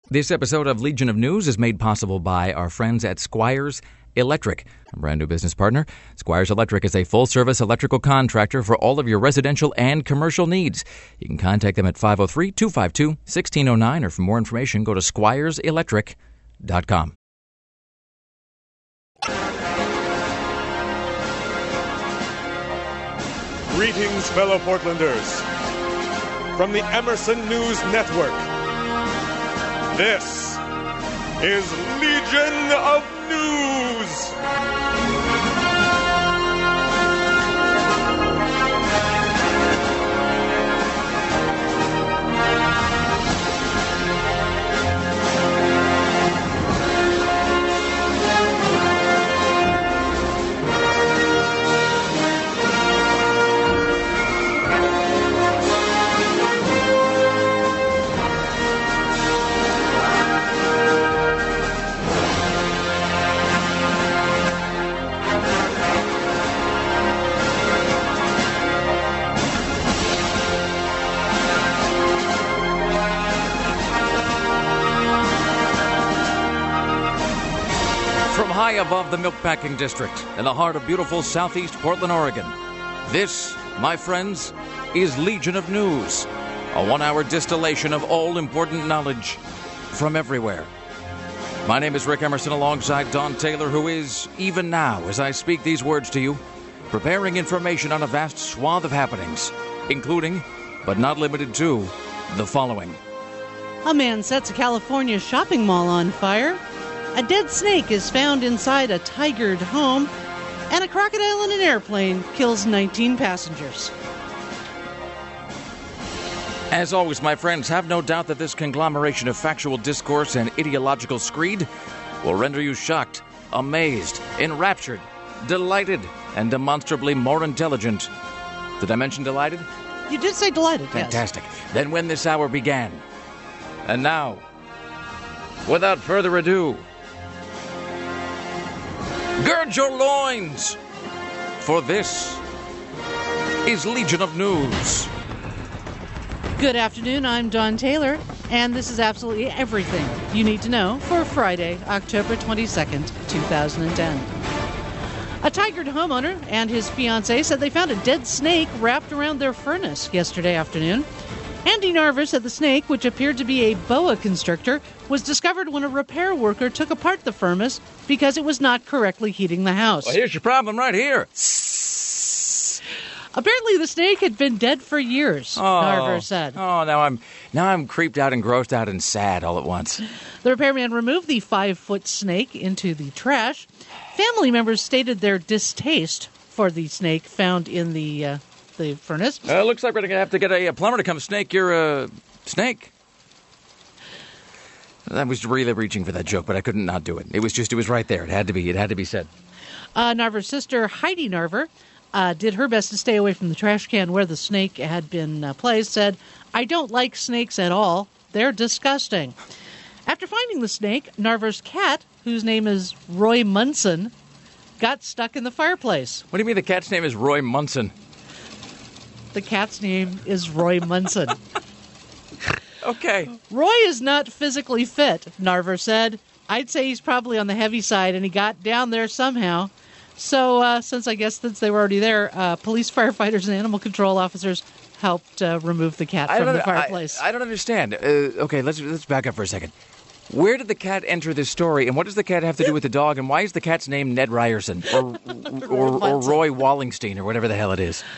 This episode of Legion of News is made possible by our friends at Squires Electric, a brand new business partner. Squires Electric is a full-service electrical contractor for all of your residential and commercial needs. You can contact them at 503-252-1609, or for more information, go to squireselectric.com. Greetings, fellow Portlanders. From the Emerson News Network, this is Legion of News. High above the Milkpacking District in the heart of beautiful southeast Portland, Oregon. This, my friends, is Legion of News, a 1-hour distillation of all important knowledge from everywhere. My name is Rick Emerson alongside Don Taylor, who is, even now as I speak these words to you, preparing information on a vast swath of happenings, including, but not limited to, the following. A man sets a California shopping mall on fire. A dead snake is found inside a tigered home, and a crocodile in an airplane kills 19 passengers. As always, my friends, have no doubt that this conglomeration of factual discourse and ideological screed will render you shocked, amazed, enraptured, delighted, and demonstrably more intelligent. Did I mention delighted? You did say delighted, Fantastic. Yes. Than when this hour began. And now, without further ado, gird your loins, for this is Legion of News. Good afternoon, I'm Don Taylor, and this is absolutely everything you need to know for Friday, October 22nd, 2010. A tigered homeowner and his fiancée said they found a dead snake wrapped around their furnace yesterday afternoon. Andy Narver said the snake, which appeared to be a boa constrictor, was discovered when a repair worker took apart the furnace because it was not correctly heating the house. Well, here's your problem right here. Apparently the snake had been dead for years, Narver said. Oh, now I'm creeped out and grossed out and sad all at once. The repairman removed the 5-foot snake into the trash. Family members stated their distaste for the snake found in the furnace. Looks like we're going to have to get a plumber to come snake your snake. I was really reaching for that joke, but I couldn't not do it. It was right there. It had to be said. Narver's sister, Heidi Narver, did her best to stay away from the trash can where the snake had been placed, said, "I don't like snakes at all. They're disgusting." After finding the snake, Narver's cat, whose name is Roy Munson, got stuck in the fireplace. What do you mean the cat's name is Roy Munson? The cat's name is Roy Munson. Okay. Roy is not physically fit, Narver said. I'd say he's probably on the heavy side, and he got down there somehow. So, since they were already there, police, firefighters, and animal control officers helped remove the cat from the fireplace. I don't understand. Okay, let's back up for a second. Where did the cat enter this story, and what does the cat have to do with the dog, and why is the cat's name Ned Ryerson or Roy Wallingstein or whatever the hell it is?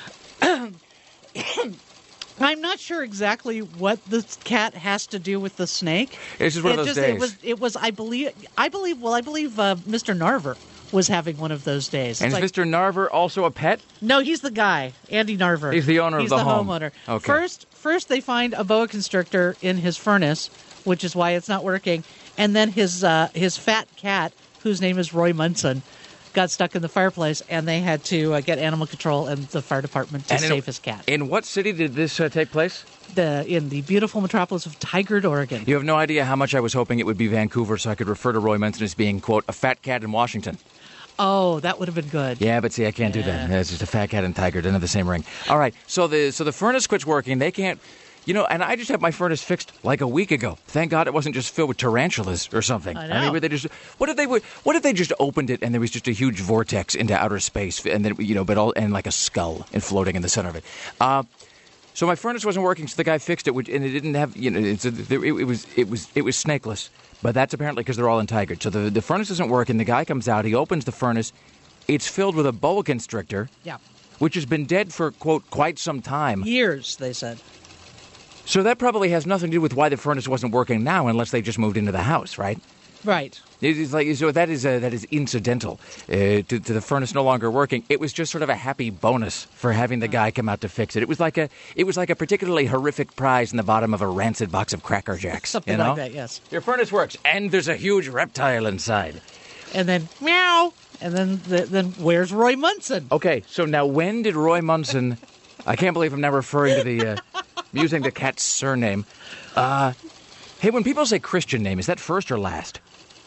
I'm not sure exactly what the cat has to do with the snake. It's just one of those days. It was. I believe. Mr. Narver was having one of those days. And is Mr. Narver also a pet? No, he's the guy, Andy Narver. He's the owner of the home. He's the homeowner. Okay. First they find a boa constrictor in his furnace, which is why it's not working, and then his fat cat, whose name is Roy Munson, got stuck in the fireplace, and they had to get animal control and the fire department to save his cat. In what city did this take place? In the beautiful metropolis of Tigard, Oregon. You have no idea how much I was hoping it would be Vancouver so I could refer to Roy Munson as being, quote, a fat cat in Washington. Oh, that would have been good. Yeah, but see, I can't do that. It's just a fat cat and Tigard, they're not the same ring. All right, so the furnace quits working. They can't And I just had my furnace fixed like a week ago. Thank God it wasn't just filled with tarantulas or something. I know. What if they just opened it and there was just a huge vortex into outer space, and then and like a skull and floating in the center of it. So my furnace wasn't working, so the guy fixed it, and it didn't have, it was snakeless. But that's apparently because they're all entigered. So the furnace doesn't work, and the guy comes out, he opens the furnace, it's filled with a boa constrictor, which has been dead for, quote, quite some time. Years, they said. So that probably has nothing to do with why the furnace wasn't working now, unless they just moved into the house, right? Right. It's like, so that is incidental to the furnace no longer working. It was just sort of a happy bonus for having the guy come out to fix it. It was like a particularly horrific prize in the bottom of a rancid box of Cracker Jacks. Something like that, yes. Your furnace works, and there's a huge reptile inside. And then meow, and then where's Roy Munson? Okay, so now when did Roy Munson? I can't believe I'm now referring to the using the cat's surname. Hey, when people say Christian name, is that first or last?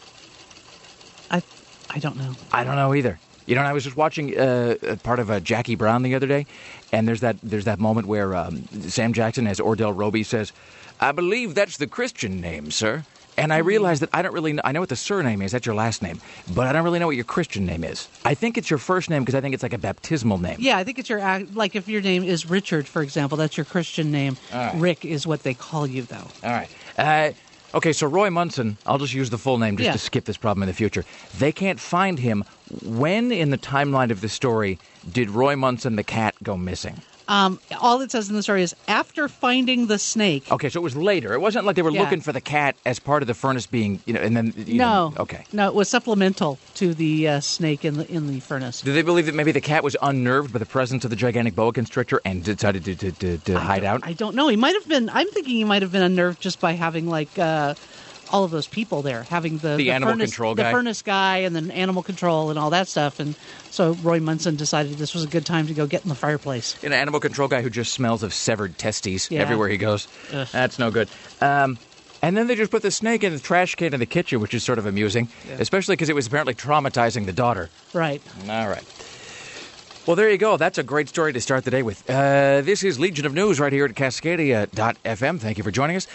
I don't know. I don't know either. I was just watching part of Jackie Brown the other day, and there's that moment where Sam Jackson, as Ordell Roby, says, "I believe that's the Christian name, sir." And I realized that I don't really know. I know what the surname is. That's your last name. But I don't really know what your Christian name is. I think it's your first name because I think it's like a baptismal name. Yeah, I think it's like if your name is Richard, for example, that's your Christian name. Right. Rick is what they call you, though. All right. Okay, so Roy Munson, I'll just use the full name just to skip this problem in the future. They can't find him. When in the timeline of the story did Roy Munson, the cat, go missing? All it says in the story is after finding the snake. Okay, so it was later. It wasn't like they were looking for the cat as part of the furnace being, and then. No. Okay. No, it was supplemental to the snake in the furnace. Do they believe that maybe the cat was unnerved by the presence of the gigantic boa constrictor and decided to hide out? I don't know. He might have been. I'm thinking he might have been unnerved just by having all of those people there, having the animal furnace, control guy, the furnace guy, and then animal control and all that stuff. And so Roy Munson decided this was a good time to go get in the fireplace. An animal control guy who just smells of severed testes everywhere he goes. Ugh. That's no good. And then they just put the snake in the trash can in the kitchen, which is sort of amusing, especially because it was apparently traumatizing the daughter. Right. All right. Well, there you go. That's a great story to start the day with. This is Legion of News right here at Cascadia.fm. Thank you for joining us.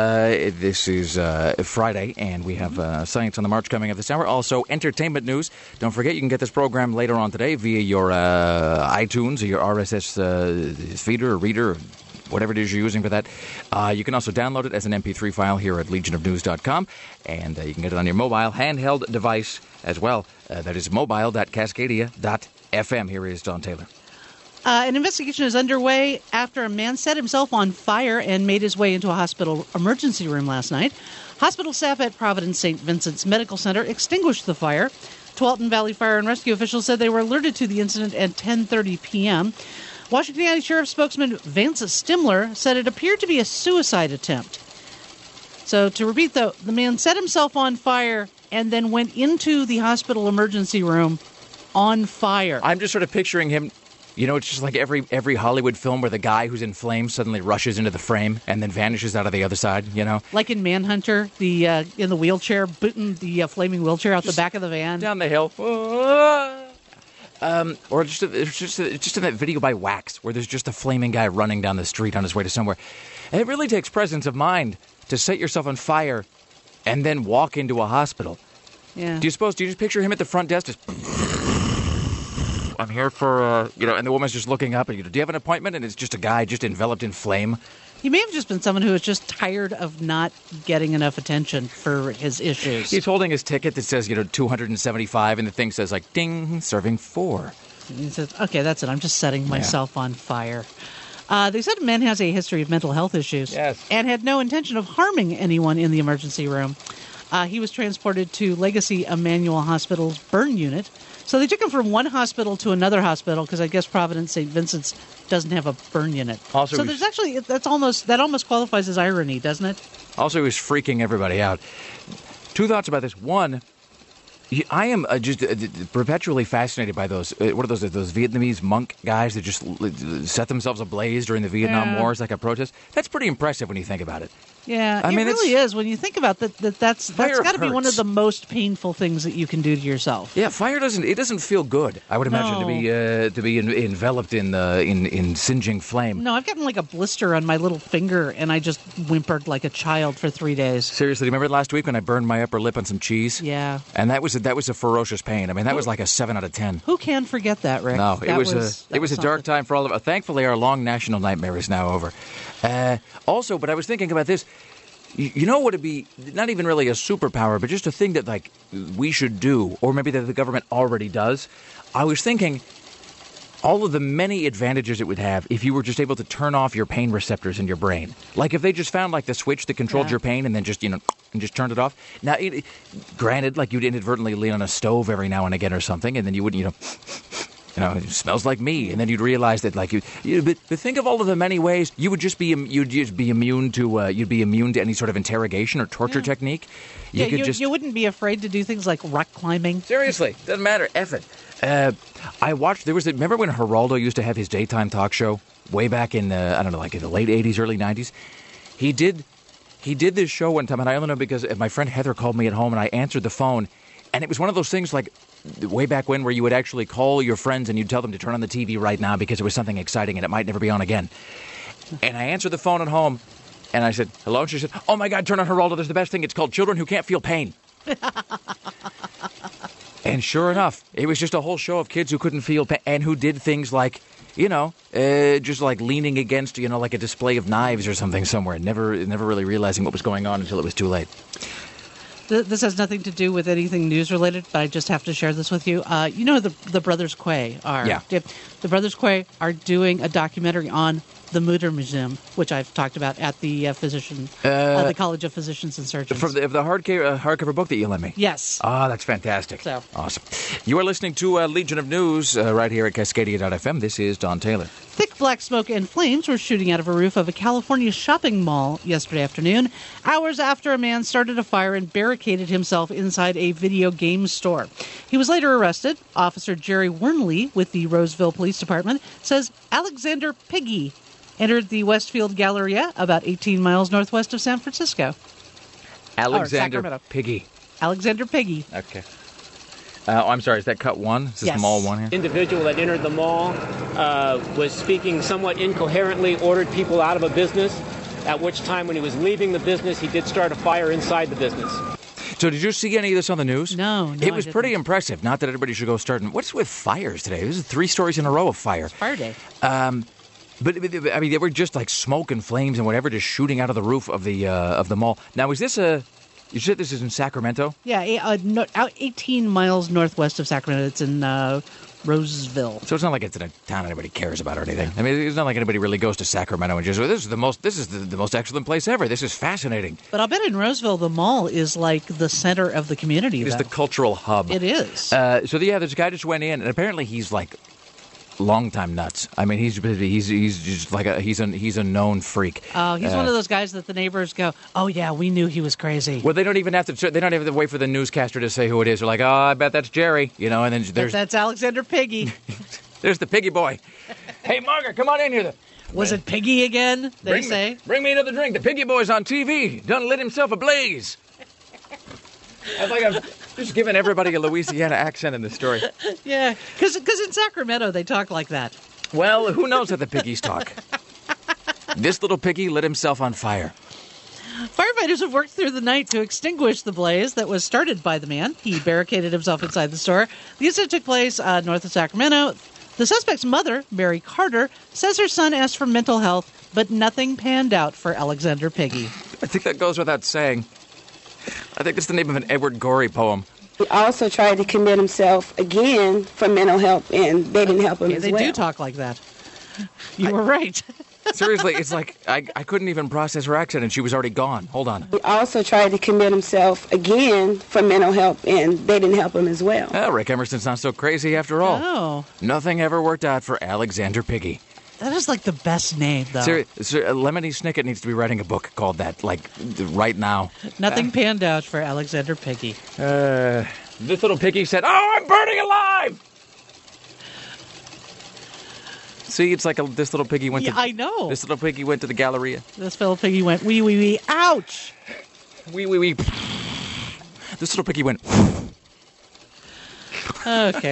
This is Friday, and we have Science on the March coming up this hour. Also, entertainment news. Don't forget, you can get this program later on today via your iTunes or your RSS feeder or reader, or whatever it is you're using for that. You can also download it as an MP3 file here at legionofnews.com, and you can get it on your mobile handheld device as well. That is mobile.cascadia.fm. Here is Don Taylor. An investigation is underway after a man set himself on fire and made his way into a hospital emergency room last night. Hospital staff at Providence St. Vincent's Medical Center extinguished the fire. Tualatin Valley Fire and Rescue officials said they were alerted to the incident at 10:30 p.m. Washington County Sheriff spokesman Vance Stimler said it appeared to be a suicide attempt. So to repeat, though, the man set himself on fire and then went into the hospital emergency room on fire. I'm just sort of picturing him, it's just like every Hollywood film where the guy who's in flames suddenly rushes into the frame and then vanishes out of the other side, Like in Manhunter, in the wheelchair, booting the flaming wheelchair out the back of the van. Down the hill. Or just in that video by Wax, where there's just a flaming guy running down the street on his way to somewhere. And it really takes presence of mind to set yourself on fire and then walk into a hospital. Yeah. Do you just picture him at the front desk just... I'm here for, and the woman's just looking up and, do you have an appointment? And it's just a guy just enveloped in flame. He may have just been someone who was just tired of not getting enough attention for his issues. He's holding his ticket that says, 275, and the thing says, ding, serving 4. And he says, okay, that's it. I'm just setting myself on fire. They said the man has a history of mental health issues and had no intention of harming anyone in the emergency room. He was transported to Legacy Emmanuel Hospital's burn unit. So they took him from one hospital to another hospital because I guess Providence St. Vincent's doesn't have a burn unit. Also, so there's actually that almost qualifies as irony, doesn't it? Also, he was freaking everybody out. Two thoughts about this. One, I am just perpetually fascinated by those. What are those Vietnamese monk guys that just set themselves ablaze during the Vietnam Wars like a protest? That's pretty impressive when you think about it. Yeah, I mean, really is. When you think about that's Fire got to be one hurts. of the most painful things that you can do to yourself. Yeah, fire doesn't feel good. I would imagine to be enveloped in singeing flame. No, I've gotten like a blister on my little finger, and I just whimpered like a child for 3 days. Seriously, remember last week when I burned my upper lip on some cheese? Yeah. And that was a ferocious pain. I mean, that was like a 7 out of 10. Who can forget that, Rick? No, That it was a dark time for all of us. Thankfully, our long national nightmare is now over. Also, but I was thinking about this. You know what would be not even really a superpower, but just a thing that like we should do, or maybe that the government already does. I was thinking all of the many advantages it would have if you were just able to turn off your pain receptors in your brain. Like if they just found like the switch that controlled your pain and then just, and just turned it off. Now, granted, like you'd inadvertently lean on a stove every now and again or something, and then you wouldn't, it smells like me, and then you'd realize that, like but think of all of the many ways you would you'd just be immune to any sort of interrogation or torture technique. You wouldn't be afraid to do things like rock climbing. Seriously, doesn't matter. F it. I watched. Remember when Geraldo used to have his daytime talk show way back in like in the late '80s, early '90s? He did this show one time, and I only know because my friend Heather called me at home, and I answered the phone, and it was one of those things like way back when where you would actually call your friends and you'd tell them to turn on the TV right now because it was something exciting and it might never be on again. And I answered the phone at home and I said, hello? And she said, oh my God, turn on Geraldo. There's the best thing. It's called Children Who Can't Feel Pain. And sure enough, it was just a whole show of kids who couldn't feel pain and who did things like, just like leaning against, like a display of knives or something somewhere, never really realizing what was going on until it was too late. This has nothing to do with anything news-related, but I just have to share this with you. The Brothers Quay are... Yeah. The Brothers Quay are doing a documentary on the Mutter Museum, which I've talked about at the the College of Physicians and Surgeons. From the hardcover book that you lent me? Yes. Ah, that's fantastic. So. Awesome. You are listening to Legion of News right here at Cascadia.fm. This is Don Taylor. Thick black smoke and flames were shooting out of a roof of a California shopping mall yesterday afternoon, hours after a man started a fire and barricaded himself inside a video game store. He was later arrested. Officer Jerry Wernley with the Roseville Police Department says Alexander Piggy entered the Westfield Galleria about 18 miles northwest of San Francisco. Alexander Piggy. Alexander Piggy. Okay. I'm sorry, is that cut one? Is this Yes. mall one here? Individual that entered the mall was speaking somewhat incoherently, ordered people out of a business, at which time when he was leaving the business, he did start a fire inside the business. So did you see any of this on the news? No, It was I pretty didn't. impressive. Not that everybody should go starting. What's with fires today? This is 3 stories in a row of fire. Fire day. But I mean, they were just like smoke and flames and whatever, just shooting out of the roof of the mall. Now, is this you said this is in Sacramento? Yeah, 18 miles northwest of Sacramento. It's in Roseville. So it's not like it's in a town anybody cares about or anything. I mean, it's not like anybody really goes to Sacramento and just, this is the most excellent place ever. This is fascinating. But I'll bet in Roseville, the mall is like the center of the community. It's though. the cultural hub. It is. This guy just went in, and apparently he's like long-time nuts. I mean, he's just like he's a known freak. Oh, he's one of those guys that the neighbors go, oh yeah, we knew he was crazy. Well, they don't even have to wait for the newscaster to say who it is. They're like, oh, I bet that's Jerry, and then That's Alexander Piggy. there's the Piggy boy. Hey, Margaret, come on in here. Was it Piggy again? They say. Bring me another drink. The Piggy boy's on TV. Done lit himself ablaze. I think I've just given everybody a Louisiana accent in this story. Yeah, because in Sacramento they talk like that. Well, who knows how the piggies talk? This little piggy lit himself on fire. Firefighters have worked through the night to extinguish the blaze that was started by the man. He barricaded himself inside the store. The incident took place north of Sacramento. The suspect's mother, Mary Carter, says her son asked for mental health, but nothing panned out for Alexander Piggy. I think that goes without saying. I think that's the name of an Edward Gorey poem. He also tried to commit himself again for mental health, and they didn't help him as They well. do talk like that. You were right. Seriously, it's like I couldn't even process her accent, and she was already gone. Hold on. He also tried to commit himself again for mental health, and they didn't help him as well. Well, Rick Emerson's not so crazy after all. Oh, Nothing ever worked out for Alexander Piggy. that is like the best name, though. Lemony Snicket needs to be writing a book called that, like, right now. Nothing panned out for Alexander Piggy. This little piggy said, oh, I'm burning alive! See, it's like this little piggy went Yeah, to... I know. This little piggy went to the Galleria. This little piggy went, wee, wee, wee, ouch! Wee, wee, wee. This little piggy went... Okay.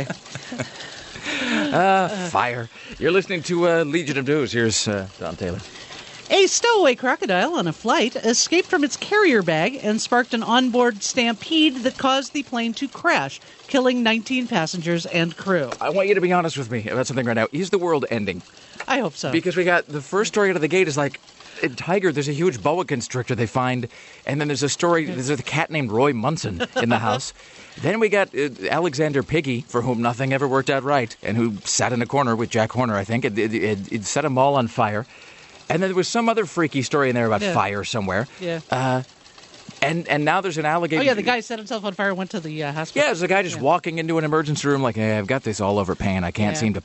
Fire. You're listening to Legion of News. Here's Don Taylor. A stowaway crocodile on a flight escaped from its carrier bag and sparked an onboard stampede that caused the plane to crash, killing 19 passengers and crew. I want you to be honest with me about something right now. Is the world ending? I hope so. Because we got the first story out of the gate is like, in Tiger, there's a huge boa constrictor they find, and then there's a story, there's a cat named Roy Munson in the house. Then we got Alexander Piggy, for whom nothing ever worked out right, and who sat in a corner with Jack Horner, I think. It set them all on fire. And then there was some other freaky story in there about fire somewhere. Yeah. And now there's an alligator. Oh, yeah, the guy set himself on fire and went to the hospital. Yeah, there's a guy just walking into an emergency room like, hey, I've got this all over pan. I can't seem to...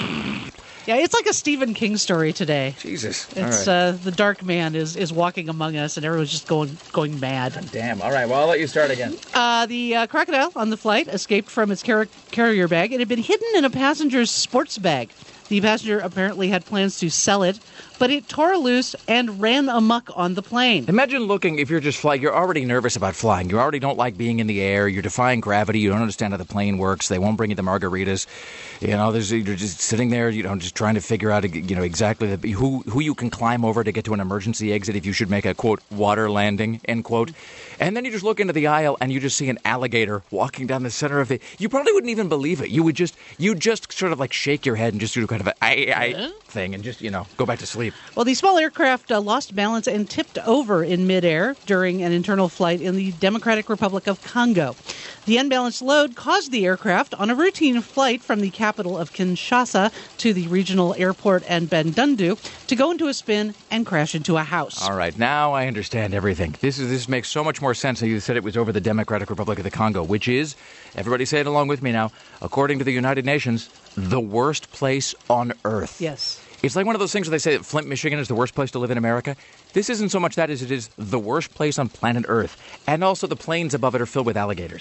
Yeah, it's like a Stephen King story today. Jesus. It's all right. the dark man is walking among us, and everyone's just going mad. Damn. All right, well, I'll let you start again. The crocodile on the flight escaped from its carrier bag. It had been hidden in a passenger's sports bag. The passenger apparently had plans to sell it, but it tore loose and ran amok on the plane. Imagine looking, if you're just flying, you're already nervous about flying. You already don't like being in the air. You're defying gravity. You don't understand how the plane works. They won't bring you the margaritas. You know, you're just sitting there, just trying to figure out, exactly who you can climb over to get to an emergency exit if you should make a, quote, water landing, end quote. And then you just look into the aisle and you just see an alligator walking down the center of it. You probably wouldn't even believe it. You'd just sort of like shake your head and just do kind of a thing and just, go back to sleep. Well, the small aircraft lost balance and tipped over in midair during an internal flight in the Democratic Republic of Congo. The unbalanced load caused the aircraft on a routine flight from the capital of Kinshasa to the regional airport and Bandundu to go into a spin and crash into a house. All right, now I understand everything. This makes so much more sense than you said it was over the Democratic Republic of the Congo, which is, everybody say it along with me now, according to the United Nations, the worst place on Earth. Yes. It's like one of those things where they say that Flint, Michigan is the worst place to live in America. This isn't so much that as it is the worst place on planet Earth. And also the plains above it are filled with alligators.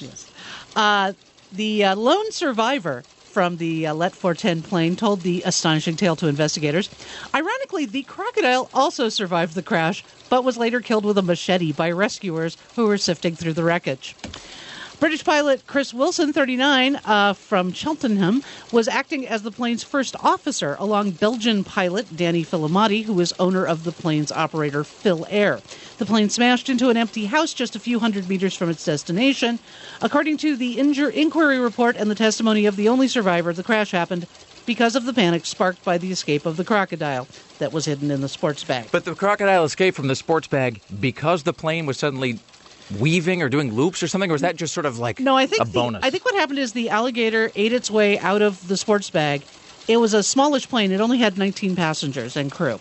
Yes. The lone survivor from the Let 410 plane told the astonishing tale to investigators. Ironically, the crocodile also survived the crash, but was later killed with a machete by rescuers who were sifting through the wreckage. British pilot Chris Wilson, 39, from Cheltenham, was acting as the plane's first officer, along Belgian pilot Danny Filamati, who was owner of the plane's operator, Phil Air. The plane smashed into an empty house just a few hundred meters from its destination. According to the inquiry report and the testimony of the only survivor, the crash happened because of the panic sparked by the escape of the crocodile that was hidden in the sports bag. But the crocodile escaped from the sports bag because the plane was suddenly weaving or doing loops or something, or was that just sort of like a bonus? I think what happened is the alligator ate its way out of the sports bag. It was a smallish plane. It only had 19 passengers and crew.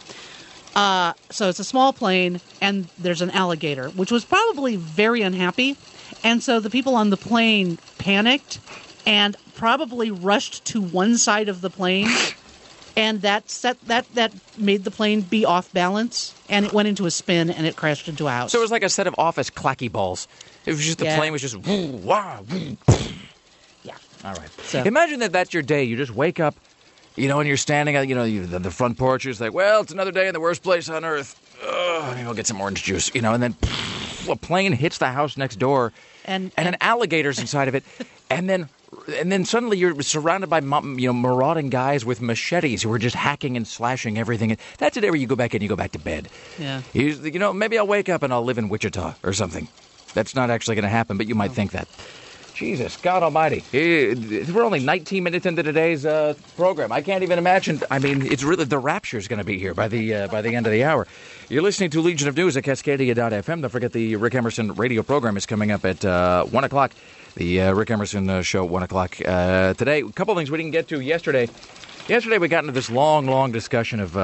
So it's a small plane, and there's an alligator, which was probably very unhappy. And so the people on the plane panicked and probably rushed to one side of the plane. And that made the plane be off balance, and it went into a spin, and it crashed into a house. So it was like a set of office clacky balls. It was just the plane was just woo, wah, woo. Yeah. All right. So. Imagine that's your day. You just wake up, and you're standing at the front porch. You're like, well, it's another day in the worst place on earth. Maybe I'll get some orange juice, and then a plane hits the house next door, and an alligator's inside of it, and then suddenly you're surrounded by marauding guys with machetes who are just hacking and slashing everything. That's a day where you go back in, you go back to bed. Yeah. Maybe I'll wake up and I'll live in Wichita or something. That's not actually going to happen, but you might think that. Jesus, God Almighty! We're only 19 minutes into today's program. I can't even imagine. I mean, it's really the rapture is going to be here by the end of the hour. You're listening to Legion of News at Cascadia.fm. Don't forget the Rick Emerson radio program is coming up at 1 o'clock. The Rick Emerson show, 1 o'clock today. A couple of things we didn't get to yesterday. Yesterday we got into this long discussion of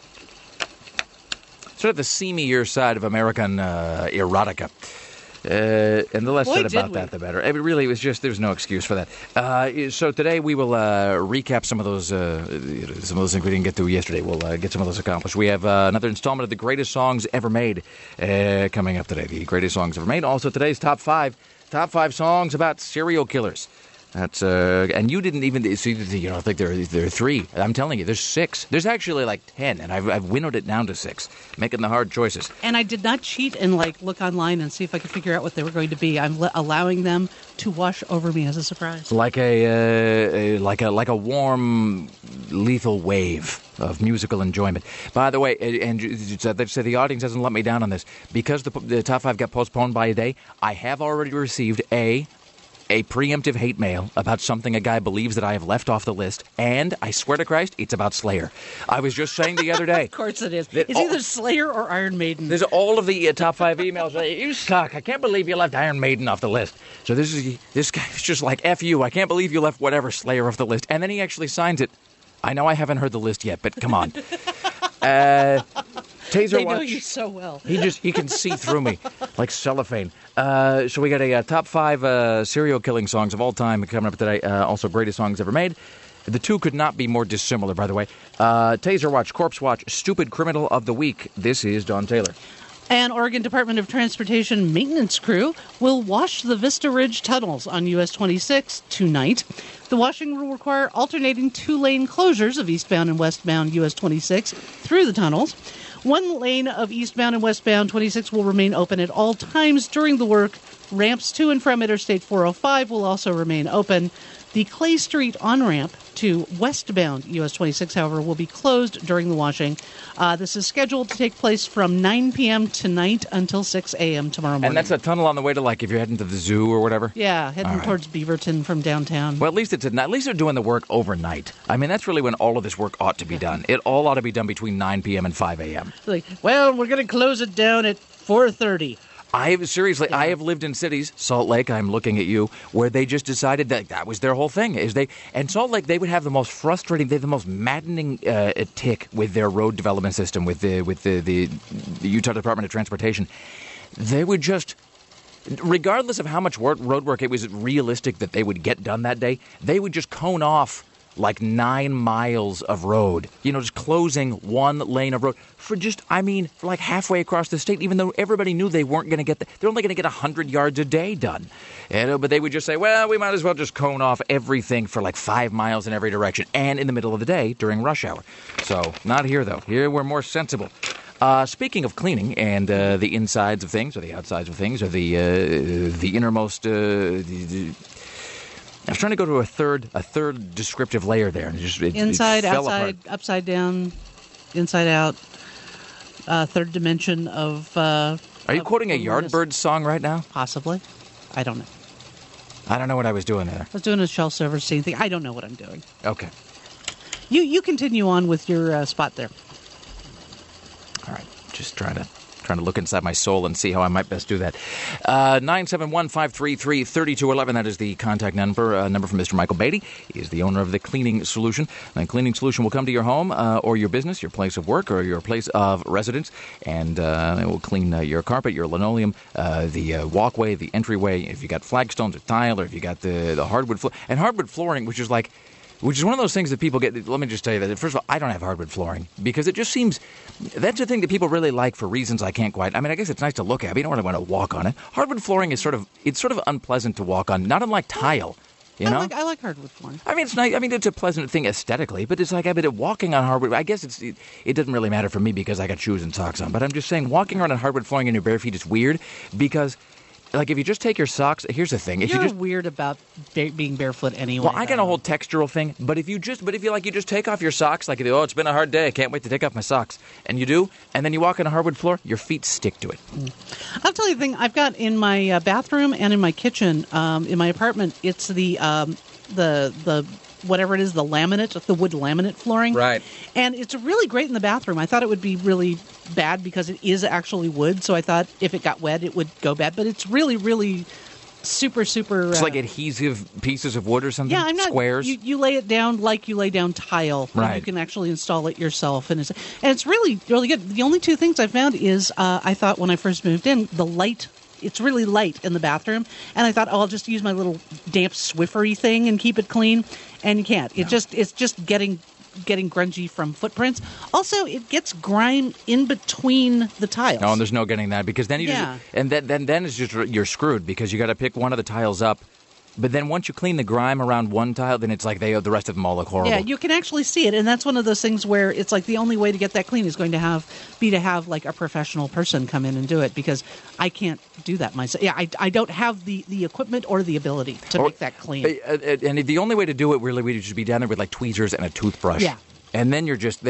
sort of the seamier side of American erotica. And the less said about that, the better. It really was just, there's no excuse for that. So today we will recap some of those things we didn't get to yesterday. We'll get some of those accomplished. We have another installment of the greatest songs ever made coming up today. The greatest songs ever made. Also today's top five songs about serial killers. That's and you didn't even see. You don't think there are 3. I'm telling you, there's 6. There's actually like 10, and I've winnowed it down to 6, making the hard choices. And I did not cheat and look online and see if I could figure out what they were going to be. I'm allowing them to wash over me as a surprise, like a warm, lethal wave of musical enjoyment. By the way, and they've said the audience hasn't let me down on this because the top 5 got postponed by a day. I have already received a preemptive hate mail about something a guy believes that I have left off the list, and I swear to Christ, it's about Slayer. I was just saying the other day. Of course it is. It's either Slayer or Iron Maiden. There's all of the top 5 emails. You suck. I can't believe you left Iron Maiden off the list. So this guy's just like, F you. I can't believe you left whatever Slayer off the list. And then he actually signs it. I know I haven't heard the list yet, but come on. Taser they Watch. know you so well. He can see through me like cellophane. So we got a top 5 serial killing songs of all time coming up today. Also, greatest songs ever made. The 2 could not be more dissimilar, by the way. Taser Watch, Corpse Watch, Stupid Criminal of the Week. This is Don Taylor. An Oregon Department of Transportation maintenance crew will wash the Vista Ridge tunnels on US 26 tonight. The washing will require alternating 2-lane closures of eastbound and westbound US 26 through the tunnels. 1 lane of eastbound and westbound 26 will remain open at all times during the work. Ramps to and from Interstate 405 will also remain open. The Clay Street on-ramp to westbound US 26, however, will be closed during the washing. This is scheduled to take place from 9 p.m. tonight until 6 a.m. tomorrow morning. And that's a tunnel on the way to, if you're heading to the zoo or whatever? Yeah, heading towards Beaverton from downtown. Well, at least they're doing the work overnight. I mean, that's really when all of this work ought to be done. It all ought to be done between 9 p.m. and 5 a.m. We're going to close it down at 4:30. I have lived in cities, Salt Lake, I'm looking at you, where they just decided that was their whole thing. And Salt Lake, they would have the most frustrating, the most maddening tick with their road development system, with the Utah Department of Transportation. They would just, regardless of how much road work it was realistic that they would get done that day, they would just cone off 9 miles of road, just closing 1 lane of road for halfway across the state, even though everybody knew they weren't going to they're only going to get 100 yards a day done. But they would just say, well, we might as well just cone off everything for 5 miles in every direction and in the middle of the day during rush hour. So not here, though. Here we're more sensible. Speaking of cleaning and the insides of things or the outsides of things or the innermost... I was trying to go to a third descriptive layer there. And inside, it fell outside, apart. Upside down, inside out, third dimension of... Are you quoting a Yardbirds song right now? Possibly. I don't know. I don't know what I was doing there. I was doing a Shel Silverstein thing. I don't know what I'm doing. Okay. You continue on with your spot there. All right. Just trying to look inside my soul and see how I might best do that. 971-533-3211. That is the contact number from Mr. Michael Beatty. He is the owner of the Cleaning Solution. And Cleaning Solution will come to your home or your business, your place of work, or your place of residence, and it will clean your carpet, your linoleum, the walkway, the entryway. If you got flagstones or tile, or if you got the hardwood floor, and hardwood flooring, which is one of those things that people get. Let me just tell you that, first of all, I don't have hardwood flooring because it just seems that's the thing that people really like for reasons I can't quite. I mean, I guess it's nice to look at, but you don't really want to walk on it. Hardwood flooring is sort of unpleasant to walk on, not unlike tile. I like hardwood flooring. I mean, it's nice. I mean, it's a pleasant thing aesthetically, but it's walking on hardwood. I guess it doesn't really matter for me because I got shoes and socks on. But I'm just saying, walking around on hardwood flooring in your bare feet is weird because. If you just take your socks, here's the thing. You're weird about being barefoot anyway. Well, I got a whole textural thing, but if you just take off your socks, it's been a hard day, I can't wait to take off my socks, and you do, and then you walk on a hardwood floor, your feet stick to it. I'll tell you the thing, I've got in my bathroom and in my kitchen, in my apartment, it's the whatever it is, the laminate, the wood laminate flooring. Right. And it's really great in the bathroom. I thought it would be really bad because it is actually wood, so I thought if it got wet, it would go bad. But it's really, really super... It's like adhesive pieces of wood or something? Yeah, Squares? You lay it down like you lay down tile. Right. You can actually install it yourself. And it's really, really good. The only 2 things I found is I thought when I first moved in, the light... It's really light in the bathroom, and I thought, I'll just use my little damp Swiffery thing and keep it clean, and you can't. It's just getting grungy from footprints. Also, it gets grime in between the tiles. No, and there's no getting that because then you just and then it's just you're screwed because you got to pick one of the tiles up But then once you clean the grime around one tile, then it's like the rest of them all look horrible. Yeah, you can actually see it, and that's one of those things where it's like the only way to get that clean is going to have like a professional person come in and do it, because I can't do that myself. Yeah, I don't have the equipment or the ability to make that clean. And the only way to do it really would just be down there with like tweezers and a toothbrush. Yeah. And then you're just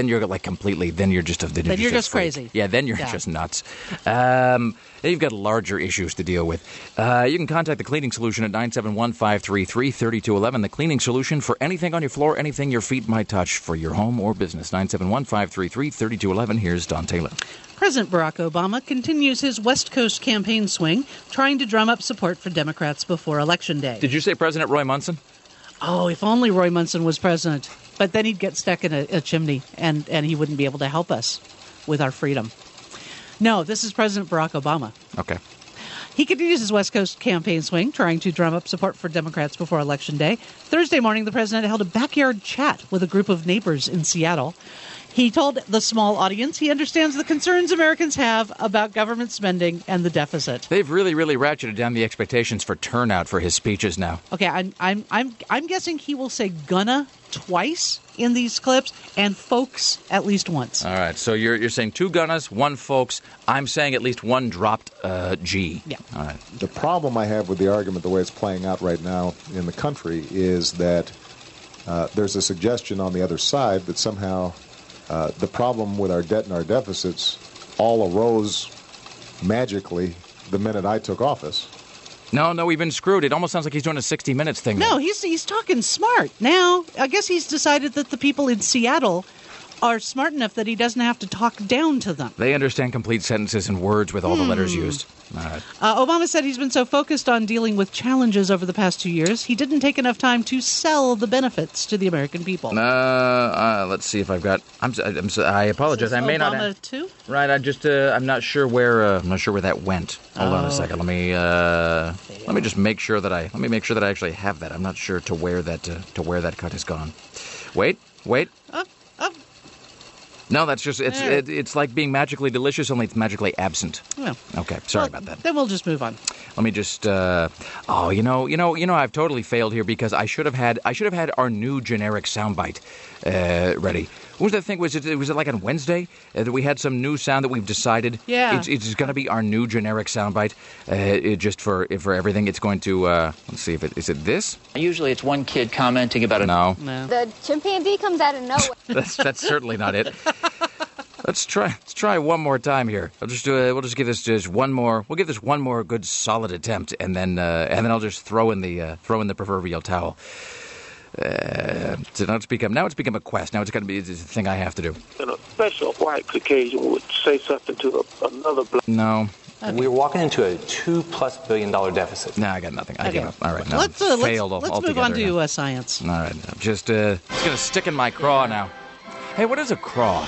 crazy. Yeah, then you're just nuts. Then you've got larger issues to deal with. You can contact the Cleaning Solution at 971-533-3211. The Cleaning Solution for anything on your floor, anything your feet might touch for your home or business. 971-533-3211. Here's Don Taylor. President Barack Obama continues his West Coast campaign swing, trying to drum up support for Democrats before Election Day. Did you say President Roy Munson? Oh, if only Roy Munson was president. But then he'd get stuck in a chimney, and he wouldn't be able to help us with our freedom. No, this is President Barack Obama. Okay. He continues his West Coast campaign swing, trying to drum up support for Democrats before Election Day. Thursday morning, the president held a backyard chat with a group of neighbors in Seattle. He told the small audience he understands the concerns Americans have about government spending and the deficit. They've really, really ratcheted down the expectations for turnout for his speeches now. Okay, I'm guessing he will say "gonna" twice in these clips and "folks" at least once. All right, so you're saying 2 gunnas, 1 folks. I'm saying at least 1 dropped G. Yeah. All right. The problem I have with the argument, the way it's playing out right now in the country, is that there's a suggestion on the other side that somehow the problem with our debt and our deficits all arose magically the minute I took office. No, we've been screwed. It almost sounds like he's doing a 60 Minutes thing. No, he's talking smart. Now, I guess he's decided that the people in Seattle are smart enough that he doesn't have to talk down to them. They understand complete sentences and words with all the letters used. All right. Obama said he's been so focused on dealing with challenges over the past 2 years, he didn't take enough time to sell the benefits to the American people. Let's see if I've got. I apologize. I may not. Obama too? Right. I'm not sure where. I'm not sure where that went. Hold on a second. Let me just make sure that I actually have that. I'm not sure to where that cut has gone. Wait. No, that's just it's like being magically delicious, only it's magically absent. Well, okay, sorry about that. Then we'll just move on. Let me just. I've totally failed here because I should have had our new generic soundbite ready. What was that thing? Was it like on Wednesday that we had some new sound that we've decided? Yeah. It's going to be our new generic soundbite. Just for everything, it's going to. Let's see if is it this? Usually, it's one kid commenting about No. The chimpanzee comes out of nowhere. That's certainly not it. Let's try one more time here. We'll just give this just one more. We'll give this one more good solid attempt, and then I'll just throw in the proverbial towel. So now it's become a quest. Now it's going to be a thing I have to do. And a special white Caucasian would say something to another black. No. Okay. We're walking into a $2+ billion deficit. No, I got nothing. I give up. All right, let's failed let's altogether. move on to science. All right, I'm just it's going to stick in my craw now. Hey, what is a craw?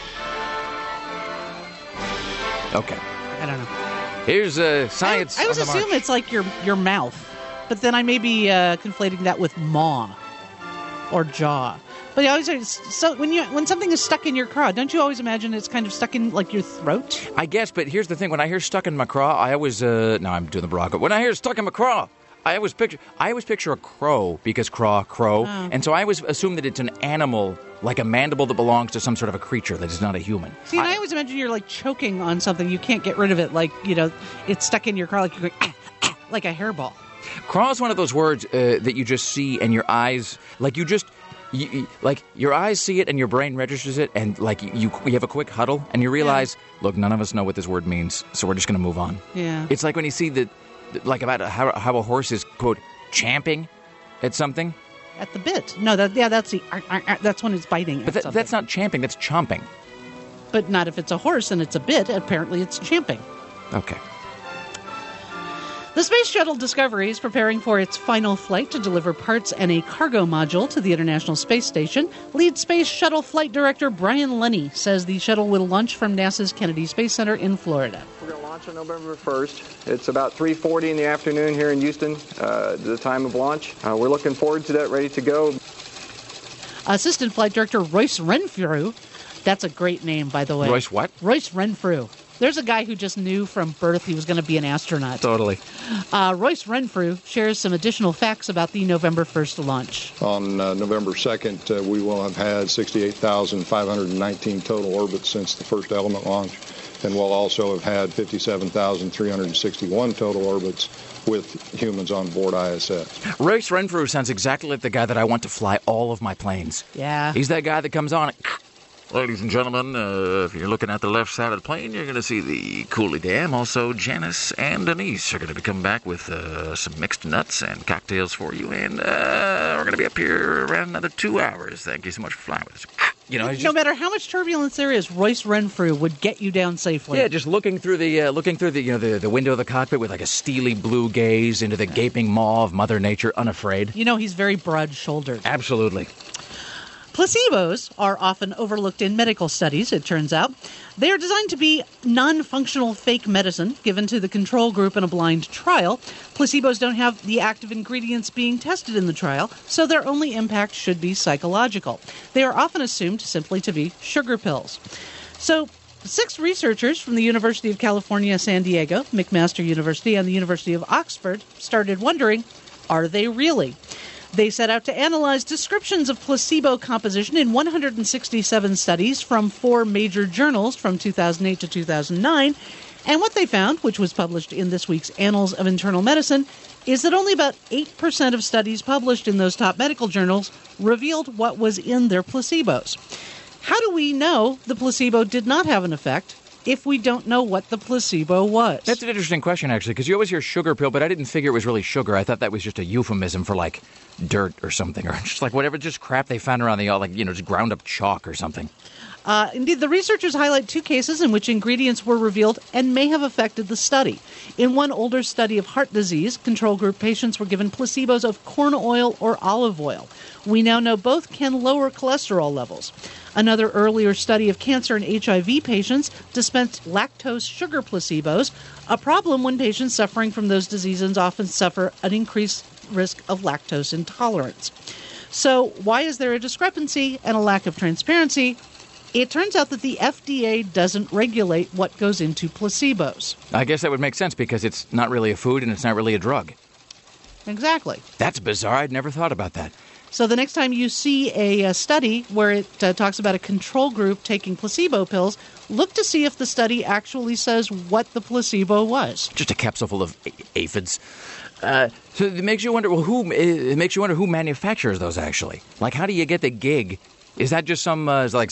Okay. I don't know. Here's science. I always assume it's like your mouth, but then I may be conflating that with maw or jaw. But I always so when something is stuck in your craw, don't you always imagine it's kind of stuck in like your throat? I guess, but here's the thing: when I hear stuck in my craw, I always no, I'm doing the Barack. When I hear stuck in my craw, I always picture a crow because crow, and so I always assume that it's an animal. Like a mandible that belongs to some sort of a creature that is not a human. See, and I always imagine you're like choking on something. You can't get rid of it. Like, it's stuck in your craw like you're going, like a hairball. Craw is one of those words that you just see and your eyes, like your eyes see it and your brain registers it and like you have a quick huddle and you realize, look, none of us know what this word means, so we're just going to move on. Yeah. It's like when you see about how a horse is, quote, champing at something. At the bit. No, that's when it's biting. But that's not champing, that's chomping. But not if it's a horse and it's a bit. Apparently it's champing. Okay. The Space Shuttle Discovery is preparing for its final flight to deliver parts and a cargo module to the International Space Station. Lead Space Shuttle Flight Director Brian Lenny says the shuttle will launch from NASA's Kennedy Space Center in Florida. We're going to launch on November 1st. It's about 3:40 in the afternoon here in Houston, the time of launch. We're looking forward to that, ready to go. Assistant Flight Director Royce Renfrew. That's a great name, by the way. Royce what? Royce Renfrew. There's a guy who just knew from birth he was going to be an astronaut. Totally. Royce Renfrew shares some additional facts about the November 1st launch. On November 2nd, we will have had 68,519 total orbits since the first Element launch, and we'll also have had 57,361 total orbits with humans on board ISS. Royce Renfrew sounds exactly like the guy that I want to fly all of my planes. Yeah. He's that guy that comes on. Ladies and gentlemen, if you're looking at the left side of the plane, you're going to see the Cooley Dam. Also, Janice and Denise are going to be coming back with some mixed nuts and cocktails for you. And we're going to be up here around another 2 hours. Thank you so much for flying with us. You know, no matter how much turbulence there is, Royce Renfrew would get you down safely. Yeah, just looking through the window of the cockpit with like a steely blue gaze into the gaping maw of Mother Nature, unafraid. You know, he's very broad-shouldered. Absolutely. Placebos are often overlooked in medical studies, it turns out. They are designed to be non-functional fake medicine given to the control group in a blind trial. Placebos don't have the active ingredients being tested in the trial, so their only impact should be psychological. They are often assumed simply to be sugar pills. So 6 researchers from the University of California, San Diego, McMaster University, and the University of Oxford started wondering, are they really? They set out to analyze descriptions of placebo composition in 167 studies from 4 major journals from 2008 to 2009. And what they found, which was published in this week's Annals of Internal Medicine, is that only about 8% of studies published in those top medical journals revealed what was in their placebos. How do we know the placebo did not have an effect if we don't know what the placebo was? That's an interesting question, actually, because you always hear sugar pill, but I didn't figure it was really sugar. I thought that was just a euphemism for, like, dirt or something, or just like whatever, just crap they found around the, just ground up chalk or something. Indeed, the researchers highlight 2 cases in which ingredients were revealed and may have affected the study. In one older study of heart disease, control group patients were given placebos of corn oil or olive oil. We now know both can lower cholesterol levels. Another earlier study of cancer and HIV patients dispensed lactose sugar placebos, a problem when patients suffering from those diseases often suffer an increased risk of lactose intolerance. So why is there a discrepancy and a lack of transparency? It turns out that the FDA doesn't regulate what goes into placebos. I guess that would make sense because it's not really a food and it's not really a drug. Exactly. That's bizarre. I'd never thought about that. So the next time you see a study where it talks about a control group taking placebo pills, look to see if the study actually says what the placebo was. Just a capsule full of aphids. So it makes you wonder. Well, who manufactures those actually? Like, how do you get the gig? Is that just some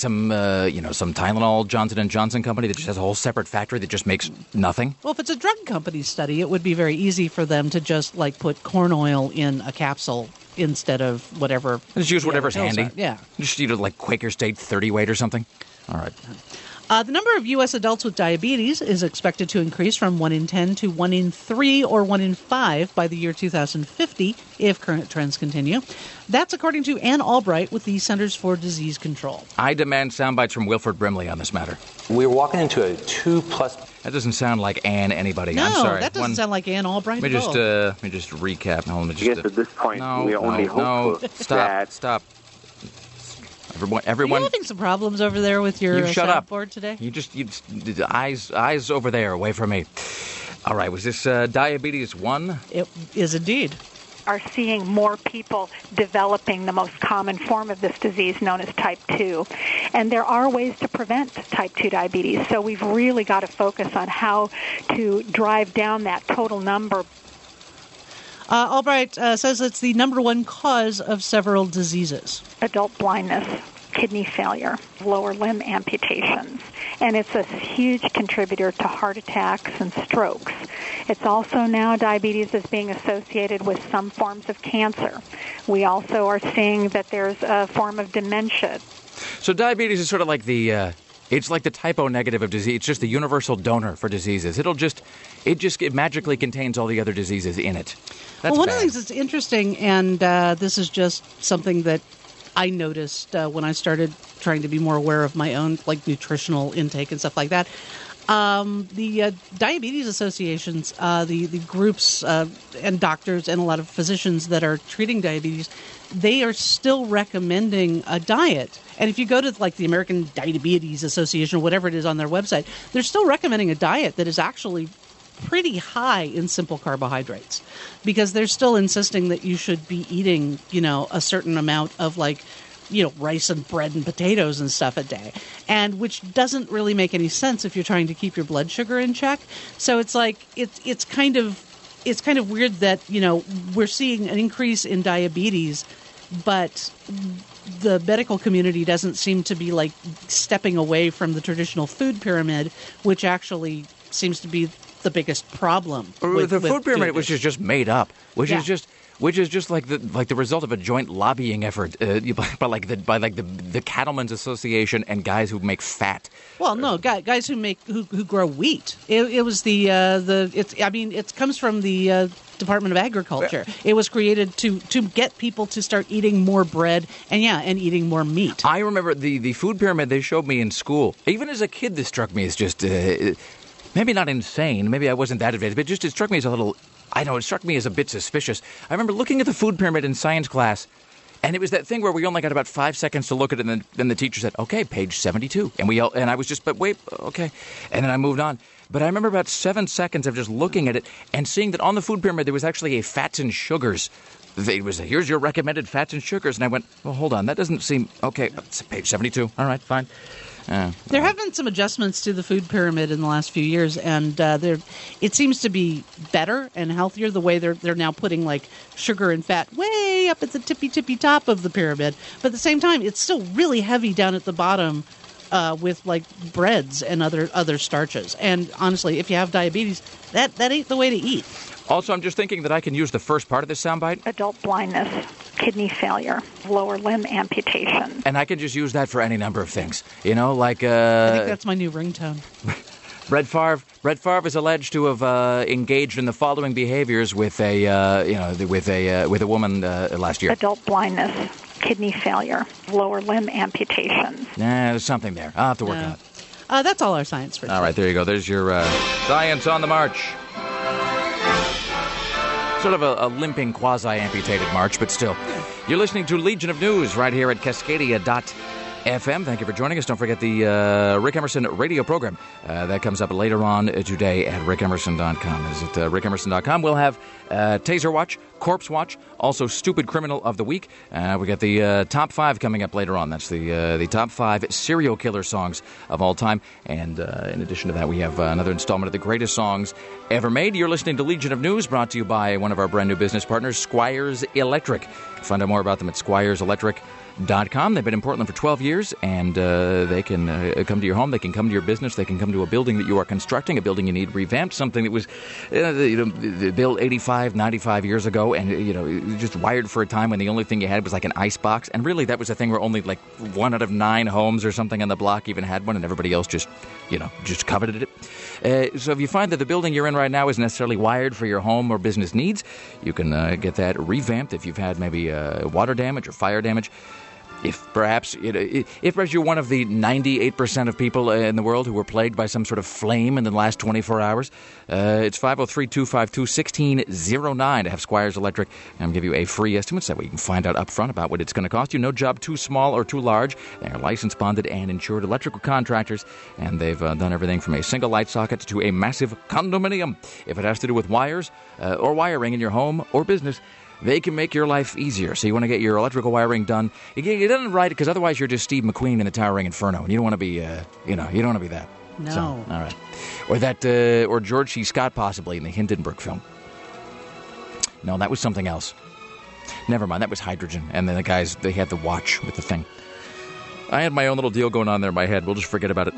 Tylenol Johnson & Johnson company that just has a whole separate factory that just makes nothing? Well, if it's a drug company study, it would be very easy for them to just put corn oil in a capsule instead of whatever. Just use whatever's handy. Yeah. Just like Quaker State 30 weight or something. All right. The number of U.S. adults with diabetes is expected to increase from 1 in 10 to 1 in 3 or 1 in 5 by the year 2050 if current trends continue. That's according to Ann Albright with the Centers for Disease Control. I demand sound bites from Wilford Brimley on this matter. We're walking into a 2+. That doesn't sound like Ann anybody. No, I'm sorry. That doesn't sound like Ann Albright at all. Let me just recap. No, let me just, I guess at this point, we only hope for that. Stop. Everyone. Are you having some problems over there with your soundboard today? You just eyes over there, away from me. All right, was this diabetes 1? It is indeed. Are seeing more people developing the most common form of this disease known as type 2. And there are ways to prevent type 2 diabetes, so we've really got to focus on how to drive down that total number. Albright says it's the number 1 cause of several diseases. Adult blindness, kidney failure, lower limb amputations, and it's a huge contributor to heart attacks and strokes. It's also now diabetes is being associated with some forms of cancer. We also are seeing that there's a form of dementia. So diabetes is sort of like it's like the type O negative of disease. It's just the universal donor for diseases. It magically contains all the other diseases in it. That's one bad. of the things that's interesting, and this is just something that I noticed when I started trying to be more aware of my own nutritional intake and stuff like that. The diabetes associations, the groups and doctors and a lot of physicians that are treating diabetes, they are still recommending a diet. And if you go to like the American Diabetes Association or whatever it is on their website, they're still recommending a diet that is actually pretty high in simple carbohydrates, because they're still insisting that you should be eating, a certain amount of rice and bread and potatoes and stuff a day, and which doesn't really make any sense if you're trying to keep your blood sugar in check. So it's like it's kind of weird that we're seeing an increase in diabetes, but the medical community doesn't seem to be like stepping away from the traditional food pyramid, which actually seems to be the biggest problem. The food pyramid, which is just made up, which is just like the result of a joint lobbying effort by the Cattlemen's Association and guys who make fat. Well, no, guys who grow wheat. It was it comes from the Department of Agriculture. It was created to get people to start eating more bread and eating more meat. I remember the food pyramid they showed me in school. Even as a kid, this struck me as just maybe not insane. Maybe I wasn't that advanced, but just it struck me as a little. It struck me as a bit suspicious. I remember looking at the food pyramid in science class, and it was that thing where we only got about 5 seconds to look at it, and then the teacher said, "Okay, page 72," and I was just, but wait, okay, and then I moved on. But I remember about 7 seconds of just looking at it and seeing that on the food pyramid there was actually a fats and sugars. It was, here's your recommended fats and sugars, and I went, well, hold on, that doesn't seem okay. It's page 72. All right, fine. There have been some adjustments to the food pyramid in the last few years, and it seems to be better and healthier the way they're now putting like sugar and fat way up at the tippy top of the pyramid. But at the same time, it's still really heavy down at the bottom with like breads and other starches. And honestly, if you have diabetes, that ain't the way to eat. Also, I'm just thinking that I can use the first part of this soundbite. Adult blindness, kidney failure, lower limb amputation. And I can just use that for any number of things. I think that's my new ringtone. Brett Favre is alleged to have engaged in the following behaviors with a woman last year. Adult blindness, kidney failure, lower limb amputations. There's something there. I'll have to work on it. That's all our science for today. All right, there you go. There's your Science on the March. Sort of a limping, quasi-amputated march, but still. You're listening to Legion of News right here at Cascadia.fm. Thank you for joining us. Don't forget the Rick Emerson radio program. That comes up later on today at rickemerson.com. Visit rickemerson.com. We'll have Taser Watch, Corpse Watch, also Stupid Criminal of the Week. We got the top 5 coming up later on. That's the top 5 serial killer songs of all time. And in addition to that, we have another installment of the greatest songs ever made. You're listening to Legion of News, brought to you by one of our brand new business partners, Squires Electric. Find out more about them at squireselectric.com. They've been in Portland for 12 years, and they can come to your home, they can come to your business, they can come to a building that you are constructing, a building you need revamped, something that was built 85, 95 years ago, and just wired for a time when the only thing you had was like an ice box, and really that was a thing where only like 1 out of 9 homes or something on the block even had one, and everybody else just coveted it. So if you find that the building you're in right now isn't necessarily wired for your home or business needs, you can get that revamped if you've had maybe water damage or fire damage. If perhaps you're one of the 98% of people in the world who were plagued by some sort of flame in the last 24 hours, it's 503-252-1609 to have Squires Electric and give you a free estimate so that we can find out up front about what it's going to cost you. No job too small or too large. They are licensed, bonded, and insured electrical contractors, and they've done everything from a single light socket to a massive condominium. If it has to do with wires or wiring in your home or business, they can make your life easier. So you want to get your electrical wiring done. You get it done right, because otherwise you're just Steve McQueen in the Towering Inferno. And you don't want to be, you don't want to be that. No. So, all right. Or that, or George C. Scott possibly in the Hindenburg film. No, that was something else. Never mind. That was hydrogen. And then the guys, they had the watch with the thing. I had my own little deal going on there in my head. We'll just forget about it.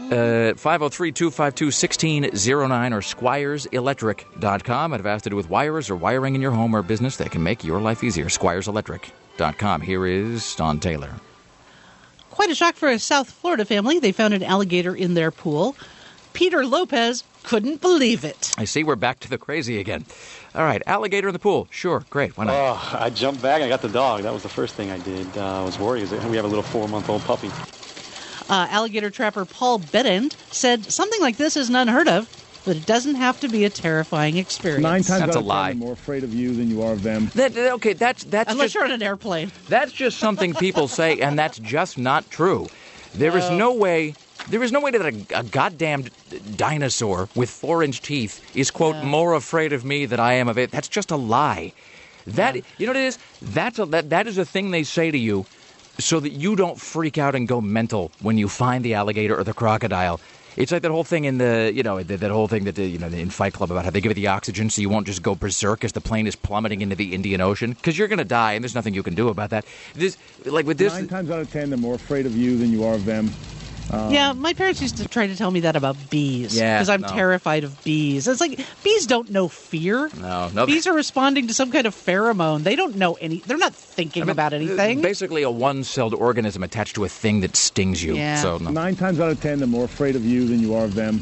503-252-1609 or squireselectric.com. I'd have asked to do with wires or wiring in your home or business that can make your life easier. Squireselectric.com. Here is Don Taylor. Quite a shock for a South Florida family. They found an alligator in their pool. Peter Lopez couldn't believe it. I see we're back to the crazy again. All right, alligator in the pool. Sure, great. Why not? Oh, I jumped back and I got the dog. That was the first thing I did. I was worried because we have a little 4-month-old puppy. Alligator trapper Paul Bedend said something like this isn't unheard of, but it doesn't have to be a terrifying experience. 9 times That's out a of 10, lie. they're more afraid of you than you are of them. That's Unless just, you're on an airplane. That's just something people say, and that's just not true. There is no way that a goddamn dinosaur with 4-inch teeth is, quote, more afraid of me than I am of it. That's just a lie. That you know what it is? That is a thing they say to you so that you don't freak out and go mental when you find the alligator or the crocodile. It's like that whole thing in that whole thing that in Fight Club about how they give it the oxygen so you won't just go berserk as the plane is plummeting into the Indian Ocean, because you're going to die and there's nothing you can do about that. Like with this, 9 times out of 10, they're more afraid of you than you are of them. Yeah, my parents used to try to tell me that about bees. Yeah, because I'm terrified of bees. It's like bees don't know fear. No. Bees are responding to some kind of pheromone. They don't know they're not thinking about anything. Basically, a one-celled organism attached to a thing that stings you. Yeah. So, no. 9 times out of 10, they're more afraid of you than you are of them.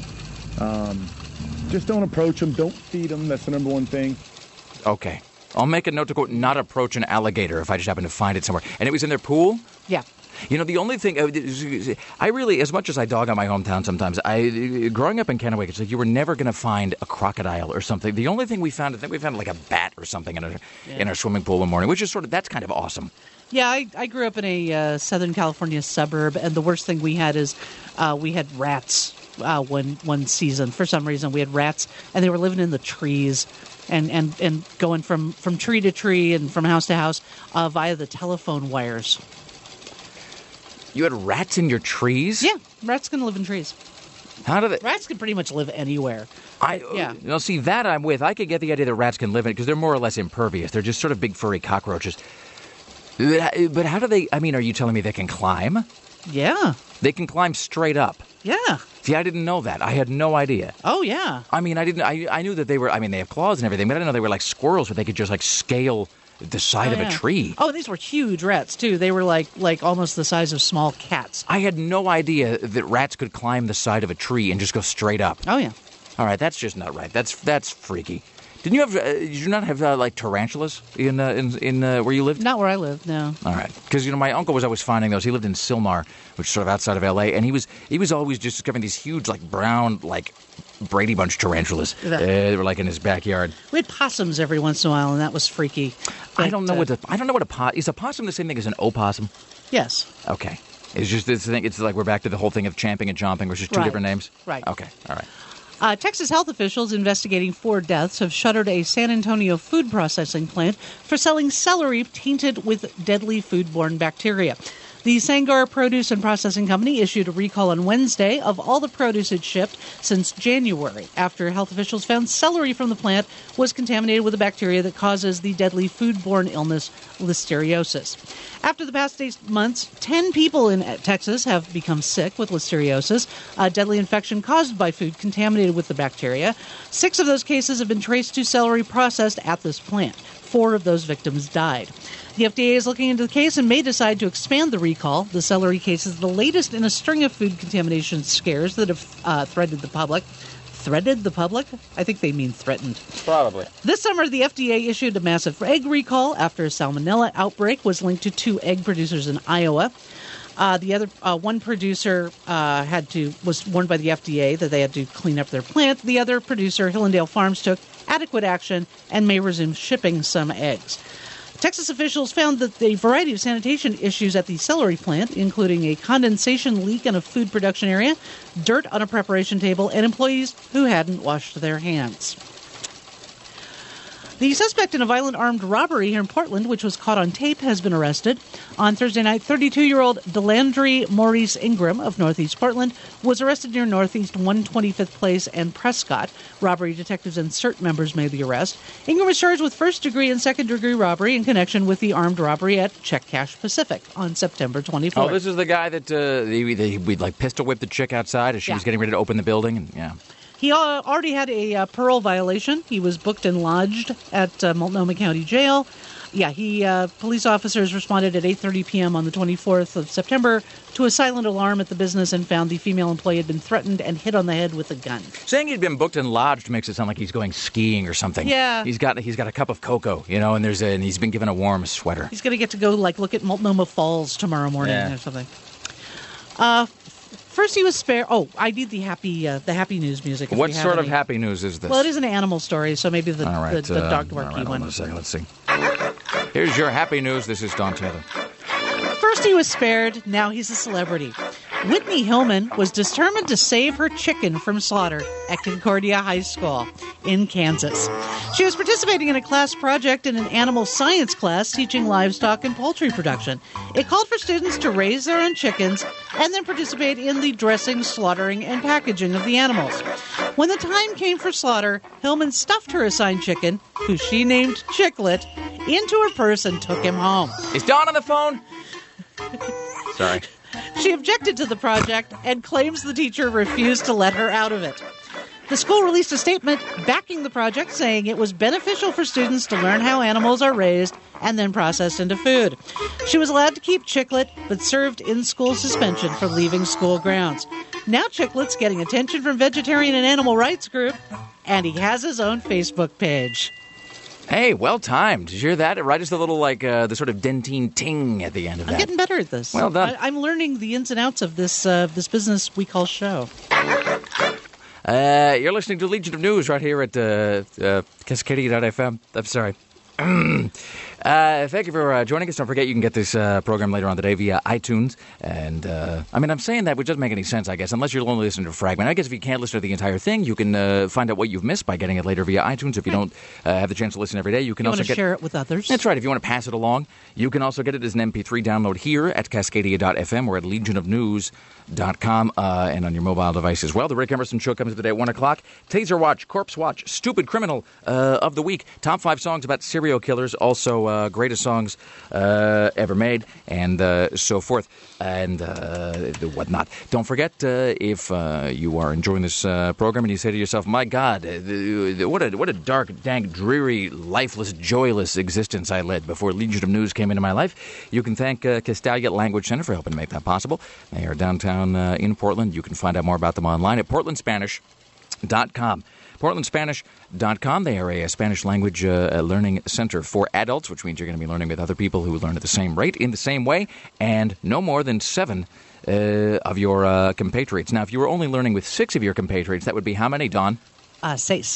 Just don't approach them. Don't feed them. That's the number one thing. Okay. I'll make a note to, quote, not approach an alligator if I just happen to find it somewhere. And it was in their pool? Yeah. You know, the only thing, I really, as much as I dog on my hometown sometimes, growing up in Kennewick, it's like you were never going to find a crocodile or something. The only thing we found, I think we found like a bat or something in our swimming pool one morning, which is that's kind of awesome. Yeah, I grew up in a Southern California suburb, and the worst thing we had is we had rats one season. For some reason, we had rats, and they were living in the trees and going from tree to tree and from house to house via the telephone wires. You had rats in your trees? Yeah, rats can live in trees. How do they? Rats can pretty much live anywhere. See, that I'm with. I could get the idea that rats can live in it because they're more or less impervious. They're just sort of big furry cockroaches. But how do they? I mean, are you telling me they can climb? Yeah. They can climb straight up. Yeah. See, I didn't know that. I had no idea. Oh, yeah. I mean, I knew that they were. I mean, they have claws and everything, but I didn't know they were like squirrels, where they could just like scale the side of a tree. Oh, these were huge rats too. They were like almost the size of small cats. I had no idea that rats could climb the side of a tree and just go straight up. Oh yeah. All right, that's just not right. That's freaky. Did you not have like tarantulas in where you lived? Not where I lived, no. All right, because my uncle was always finding those. He lived in Sylmar, which is sort of outside of L.A., and he was always just discovering these huge like brown like Brady Bunch tarantulas. They were like in his backyard. We had possums every once in a while, and that was freaky. But, I don't know what a possum is. A possum the same thing as an opossum? Yes. Okay. It's just this thing. It's like we're back to the whole thing of champing and chomping, which is two different names. Right. Okay. All right. Texas health officials investigating 4 deaths have shuttered a San Antonio food processing plant for selling celery tainted with deadly foodborne bacteria. The Sangar Produce and Processing Company issued a recall on Wednesday of all the produce it shipped since January, after health officials found celery from the plant was contaminated with a bacteria that causes the deadly foodborne illness listeriosis. After the past 8 months, 10 people in Texas have become sick with listeriosis, a deadly infection caused by food contaminated with the bacteria. 6 of those cases have been traced to celery processed at this plant. 4 of those victims died. The FDA is looking into the case and may decide to expand the recall. The celery case is the latest in a string of food contamination scares that have threatened the public. Threaded the public? I think they mean threatened. Probably. This summer, the FDA issued a massive egg recall after a salmonella outbreak was linked to 2 egg producers in Iowa. The other one producer was warned by the FDA that they had to clean up their plant. The other producer, Hillendale Farms, took adequate action and may resume shipping some eggs. Texas officials found that a variety of sanitation issues at the celery plant, including a condensation leak in a food production area, dirt on a preparation table, and employees who hadn't washed their hands. The suspect in a violent armed robbery here in Portland, which was caught on tape, has been arrested. On Thursday night, 32-year-old Delandry Maurice Ingram of Northeast Portland was arrested near Northeast 125th Place and Prescott. Robbery detectives and CERT members made the arrest. Ingram was charged with first-degree and second-degree robbery in connection with the armed robbery at Check Cash Pacific on September 24th. Oh, this is the guy that we'd like pistol whip the chick outside as she was getting ready to open the building, and He already had a parole violation. He was booked and lodged at Multnomah County Jail. Police officers responded at 8:30 p.m. on the 24th of September to a silent alarm at the business and found the female employee had been threatened and hit on the head with a gun. Saying he'd been booked and lodged makes it sound like he's going skiing or something. Yeah. He's got a cup of cocoa, and he's been given a warm sweater. He's going to get to go look at Multnomah Falls tomorrow morning or something. First, he was spared. Oh, I need the happy news music. If What we have sort of any. happy news is this? Well, it is an animal story, so maybe the All right, the dog barky all right, hold one. on a second. Let's see. Here's your happy news. This is Don Taylor. First he was spared, now he's a celebrity. Whitney Hillman was determined to save her chicken from slaughter at Concordia High School in Kansas. She was participating in a class project in an animal science class teaching livestock and poultry production. It called for students to raise their own chickens and then participate in the dressing, slaughtering, and packaging of the animals. When the time came for slaughter, Hillman stuffed her assigned chicken, who she named Chicklet, into her purse and took him home. Is Don on the phone? Sorry. She objected to the project and claims the teacher refused to let her out of it. The school released a statement backing the project, saying it was beneficial for students to learn how animals are raised and then processed into food. She was allowed to keep Chicklet, but served in-school suspension for leaving school grounds. Now Chicklet's getting attention from vegetarian and animal rights group, and he has his own Facebook page. Hey, well timed. Did you hear that? Right as the little, the sort of dentine ting at the end of that. I'm getting better at this. Well done. I'm learning the ins and outs of this business we call show. You're listening to Legion of News right here at Cascadia.fm. I'm sorry. Thank you for joining us. Don't forget you can get this program later on today via iTunes. And, I'm saying that, which doesn't make any sense, I guess, unless you're only listening to a fragment. I guess if you can't listen to the entire thing, you can find out what you've missed by getting it later via iTunes. If you don't have the chance to listen every day, you can also share it with others. That's right. If you want to pass it along, you can also get it as an MP3 download here at Cascadia.fm or at legionofnews.com and on your mobile device as well. The Rick Emerson Show comes today at 1 o'clock. Taser Watch, Corpse Watch, Stupid Criminal of the Week. Top 5 songs about serial killers. Also, greatest songs ever made, and so forth, and whatnot. Don't forget, if you are enjoying this program and you say to yourself, my God, what a dark, dank, dreary, lifeless, joyless existence I led before Legion of News came into my life, you can thank Castalia Language Center for helping make that possible. They are downtown in Portland. You can find out more about them online at portlandspanish.com. PortlandSpanish.com. They are a Spanish language learning center for adults, which means you're going to be learning with other people who learn at the same rate, in the same way, and no more than 7 of your compatriots. Now, if you were only learning with 6 of your compatriots, that would be how many, Don? 6.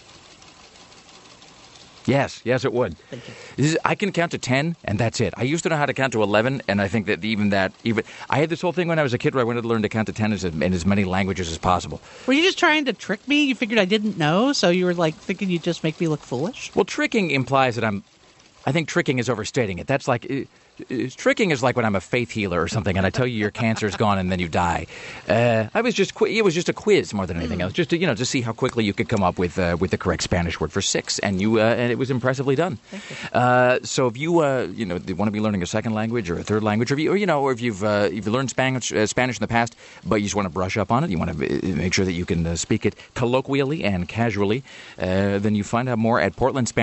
Yes, it would. Thank you. I can count to 10, and that's it. I used to know how to count to 11, and I think that even I had this whole thing when I was a kid where I wanted to learn to count to 10 in as many languages as possible. Were you just trying to trick me? You figured I didn't know, so you were thinking you'd just make me look foolish? Well, tricking implies that I think tricking is overstating it. That's like... Tricking is like when I'm a faith healer or something, and I tell you your cancer's gone, and then you die. It was just a quiz more than anything else, just to see how quickly you could come up with the correct Spanish word for 6, and it was impressively done. Thank you. So if you want to be learning a second language or a third language, or if you've learned Spanish in the past, but you just want to brush up on it, you want to make sure that you can speak it colloquially and casually, then you find out more at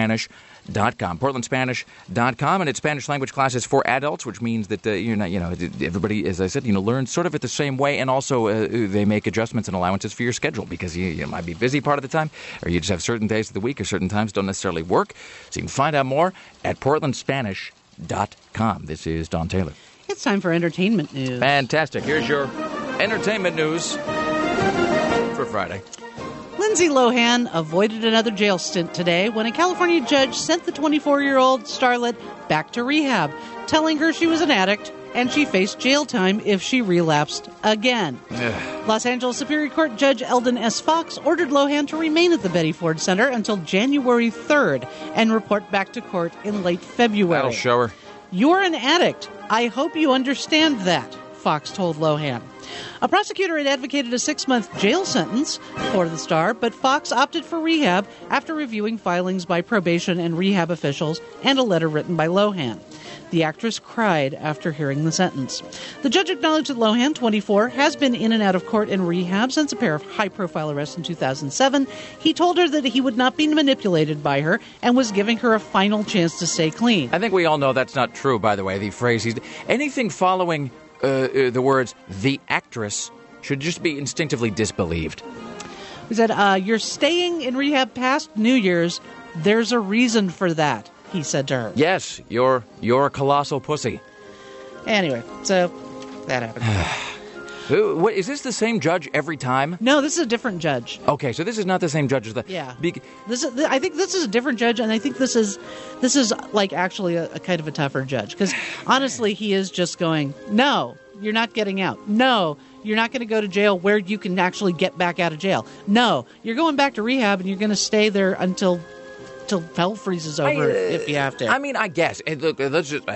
portlandspanish.com, and it's Spanish language classes for adults, which means that everybody, as I said, learns sort of at the same way, and also they make adjustments and allowances for your schedule, because you might be busy part of the time, or you just have certain days of the week or certain times don't necessarily work. So you can find out more at portlandspanish.com. This is Don Taylor. It's time for entertainment news. Fantastic. Here's your entertainment news for Friday. Lindsay Lohan avoided another jail stint today when a California judge sent the 24-year-old starlet back to rehab, telling her she was an addict and she faced jail time if she relapsed again. Los Angeles Superior Court Judge Eldon S. Fox ordered Lohan to remain at the Betty Ford Center until January 3rd and report back to court in late February. That'll show her. You're an addict. I hope you understand that, Fox told Lohan. A prosecutor had advocated a 6-month jail sentence for the star, but Fox opted for rehab after reviewing filings by probation and rehab officials and a letter written by Lohan. The actress cried after hearing the sentence. The judge acknowledged that Lohan, 24, has been in and out of court and rehab since a pair of high-profile arrests in 2007. He told her that he would not be manipulated by her and was giving her a final chance to stay clean. I think we all know that's not true, by the way, the phrase. Anything following the words, the actress, should just be instinctively disbelieved. He said, you're staying in rehab past New Year's. There's a reason for that, he said to her. Yes, you're a colossal pussy. Anyway, so that happened. What, is this the same judge every time? No, this is a different judge. Okay, so this is not the same judge as the... Yeah. I think this is a different judge, and I think this is like actually a kind of a tougher judge. Because honestly, he is just going, no, you're not getting out. No, you're not going to go to jail where you can actually get back out of jail. No, you're going back to rehab, and you're going to stay there until hell freezes over if you have to. I mean, I guess. Look, let's just...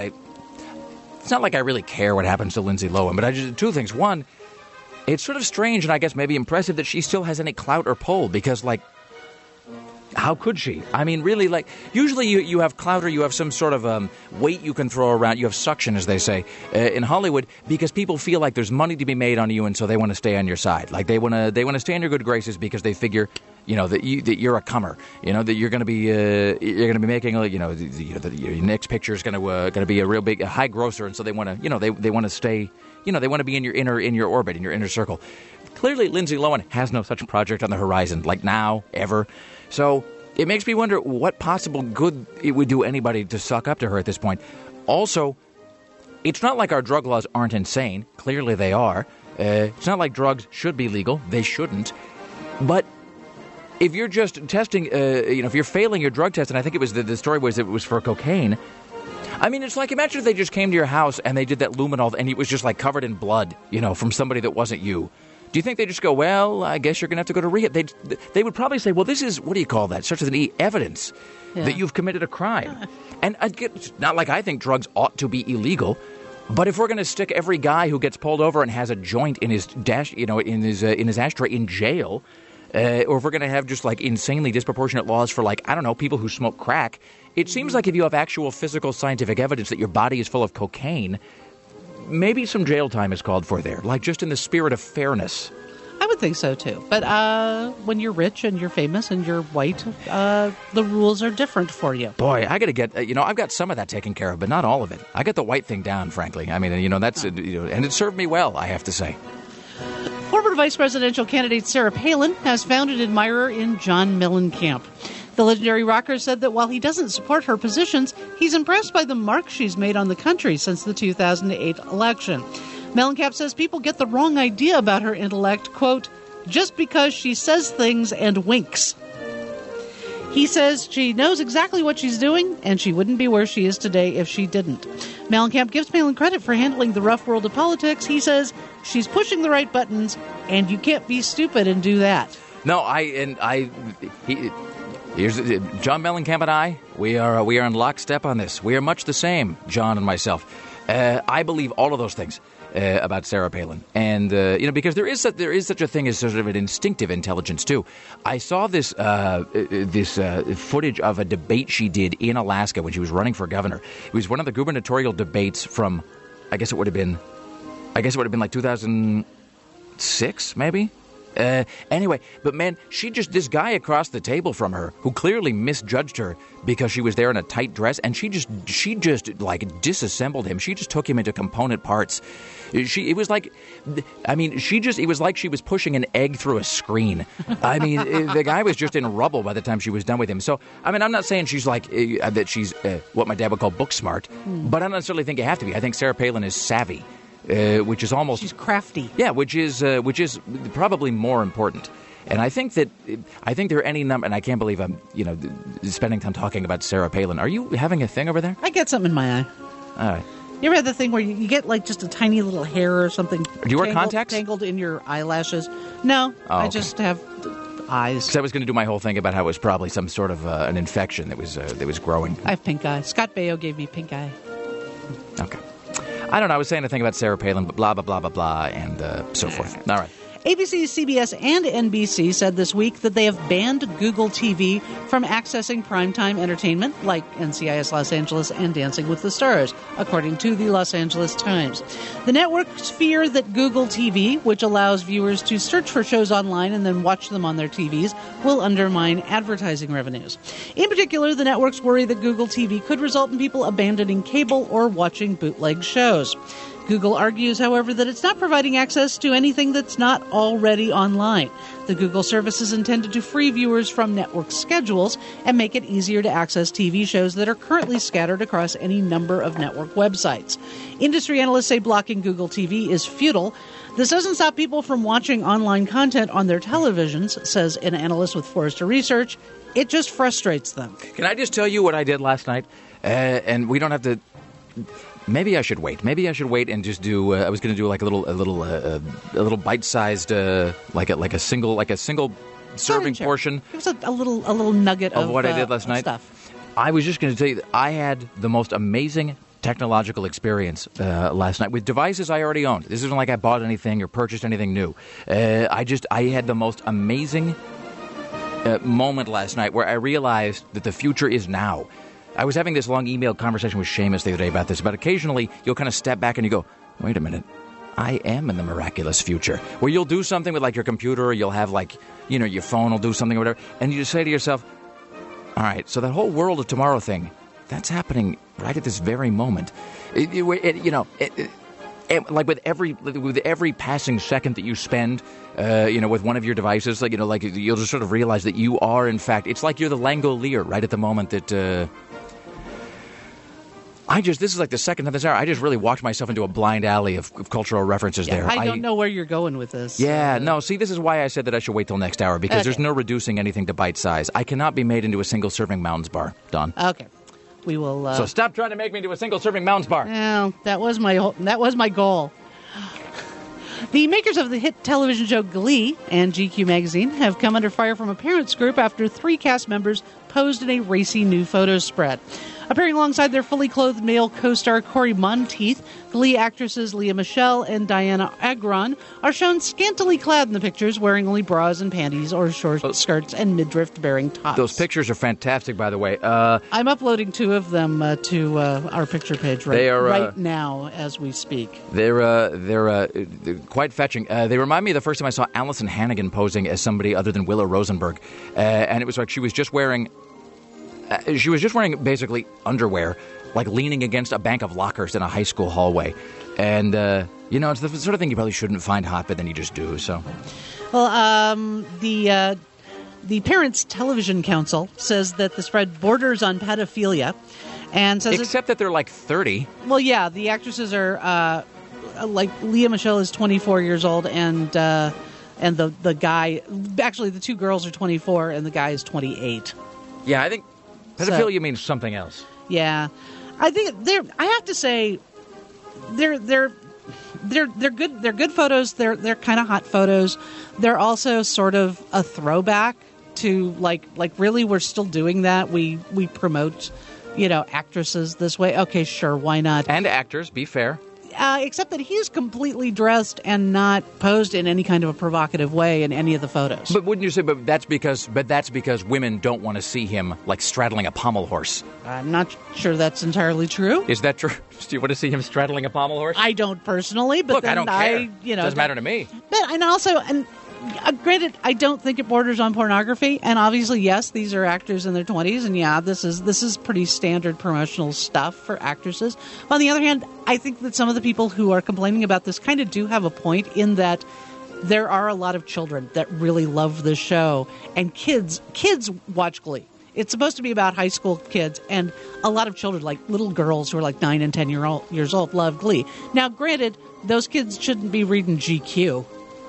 it's not like I really care what happens to Lindsay Lohan, but two things. One, it's sort of strange and I guess maybe impressive that she still has any clout or pull because, like, how could she? I mean, really, like, usually you have clout or you have some sort of weight you can throw around. You have suction, as they say, in Hollywood because people feel like there's money to be made on you and so they want to stay on your side. Like, they want to stay in your good graces because they figure, you know, that you're a comer, you know, that you're going to be making, you know, your next picture is going to be a real big high grosser, and so they want to, you know, they want to stay, you know, they want to be in your orbit, in your inner circle. Clearly, Lindsay Lohan has no such project on the horizon, like now, ever. So it makes me wonder what possible good it would do anybody to suck up to her at this point. Also, it's not like our drug laws aren't insane. Clearly, they are. It's not like drugs should be legal. They shouldn't. But if you're just testing, if you're failing your drug test, and I think it was the story was it was for cocaine. I mean, it's like, imagine if they just came to your house and they did that luminol and it was just like covered in blood, you know, from somebody that wasn't you. Do you think they just go, well, I guess you're going to have to go to rehab? They would probably say, well, this is, what do you call that? Such as an evidence that you've committed a crime. And it's not like I think drugs ought to be illegal. But if we're going to stick every guy who gets pulled over and has a joint in his in his ashtray in jail, or if we're going to have just like insanely disproportionate laws for, like, I don't know, people who smoke crack, it seems like if you have actual physical scientific evidence that your body is full of cocaine, maybe some jail time is called for there, like just in the spirit of fairness. I would think so, too. But when you're rich and you're famous and you're white, the rules are different for you. Boy, I got to get, I've got some of that taken care of, but not all of it. I got the white thing down, frankly. I mean, that's, and it served me well, I have to say. Former vice presidential candidate Sarah Palin has found an admirer in John Mellencamp. The legendary rocker said that while he doesn't support her positions, he's impressed by the mark she's made on the country since the 2008 election. Mellencamp says people get the wrong idea about her intellect, quote, just because she says things and winks. He says she knows exactly what she's doing, and she wouldn't be where she is today if she didn't. Mellencamp gives Palin credit for handling the rough world of politics. He says she's pushing the right buttons, and you can't be stupid and do that. No, here's John Mellencamp and I. We are in lockstep on this. We are much the same, John and myself. I believe all of those things about Sarah Palin, and because there is such a thing as sort of an instinctive intelligence too. I saw this footage of a debate she did in Alaska when she was running for governor. It was one of the gubernatorial debates from, I guess it would have been like 2006, maybe. Anyway, but man, this guy across the table from her who clearly misjudged her because she was there in a tight dress, and she just like disassembled him. She just took him into component parts. It was like she was pushing an egg through a screen. I mean, the guy was just in rubble by the time she was done with him. So, I mean, I'm not saying she's like, that she's what my dad would call book smart, but I don't necessarily think you have to be. I think Sarah Palin is savvy. Which is almost... She's crafty. Yeah, which is probably more important. And I think there are any number... And I can't believe I'm, spending time talking about Sarah Palin. Are you having a thing over there? I get something in my eye. All right. You ever had the thing where you get, like, just a tiny little hair or something... Do you wear contacts? Tangled in your eyelashes? No, oh, okay. I just have eyes. Because I was going to do my whole thing about how it was probably some sort of an infection that was growing. I have pink eye. Scott Baio gave me pink eye. Okay. I don't know. I was saying a thing about Sarah Palin, but blah, blah, blah, blah, blah, and so forth. All right. ABC, CBS, and NBC said this week that they have banned Google TV from accessing primetime entertainment like NCIS Los Angeles and Dancing with the Stars, according to the Los Angeles Times. The networks fear that Google TV, which allows viewers to search for shows online and then watch them on their TVs, will undermine advertising revenues. In particular, the networks worry that Google TV could result in people abandoning cable or watching bootleg shows. Google argues, however, that it's not providing access to anything that's not already online. The Google service is intended to free viewers from network schedules and make it easier to access TV shows that are currently scattered across any number of network websites. Industry analysts say blocking Google TV is futile. This doesn't stop people from watching online content on their televisions, says an analyst with Forrester Research. It just frustrates them. Can I just tell you what I did last night? And we don't have to. Maybe I should wait. Maybe I should wait and just do. I was going to do like a little bite-sized, like a single serving portion. It was a little nugget of what I did last night. Stuff. I was just going to tell you that I had the most amazing technological experience last night with devices I already owned. This isn't like I bought anything or purchased anything new. I had the most amazing moment last night where I realized that the future is now. I was having this long email conversation with Seamus the other day about this, but occasionally you'll kind of step back and you go, wait a minute, I am in the miraculous future, where you'll do something with like your computer, or you'll have like, your phone will do something or whatever, and you just say to yourself, all right, so that whole world of tomorrow thing, that's happening right at this very moment. Like with every passing second that you spend, with one of your devices, you'll just sort of realize that you are, in fact, it's like you're the Langolier right at the moment that. This is like the second time this hour, I just really walked myself into a blind alley of cultural references there. I don't know where you're going with this. Yeah, no, see, this is why I said that I should wait till next hour, because there's no reducing anything to bite size. I cannot be made into a single-serving Mounds bar, Don. Okay. We will. So stop trying to make me into a single-serving Mounds bar. Well, that was my goal. The makers of the hit television show Glee and GQ magazine have come under fire from a parents group after 3 cast members posed in a racy new photo spread. Appearing alongside their fully clothed male co-star Corey Monteith, Glee actresses Leah Michele and Diana Agron are shown scantily clad in the pictures, wearing only bras and panties or short skirts and midriff-bearing tops. Those pictures are fantastic, by the way. I'm uploading 2 of them to our picture page right now as we speak. They're quite fetching. They remind me of the first time I saw Allison Hannigan posing as somebody other than Willow Rosenberg, and it was like she was just wearing basically underwear, like leaning against a bank of lockers in a high school hallway. And, it's the sort of thing you probably shouldn't find hot, but then you just do, so. Well, the Parents Television Council says that the spread borders on pedophilia, and says except that they're like 30. Well, yeah, the actresses are, like, Leah Michele is 24 years old, and the guy, actually the 2 girls are 24, and the guy is 28. Yeah, I think pedophilia means something else. Yeah, I think I have to say, they're good. They're good photos. They're kind of hot photos. They're also sort of a throwback to like really we're still doing that. We promote, actresses this way. Okay, sure, why not? And actors, be fair. Except that he's completely dressed and not posed in any kind of a provocative way in any of the photos. But wouldn't you say? But that's because women don't want to see him like straddling a pommel horse. I'm not sure that's entirely true. Is that true? Do you want to see him straddling a pommel horse? I don't personally, but look, I don't care. Doesn't matter to me. But granted, I don't think it borders on pornography, and obviously, yes, these are actors in their 20s, and yeah, this is pretty standard promotional stuff for actresses. On the other hand, I think that some of the people who are complaining about this kind of do have a point in that there are a lot of children that really love this show, and kids watch Glee. It's supposed to be about high school kids, and a lot of children, like little girls who are like 9 and 10 years old, love Glee. Now, granted, those kids shouldn't be reading GQ.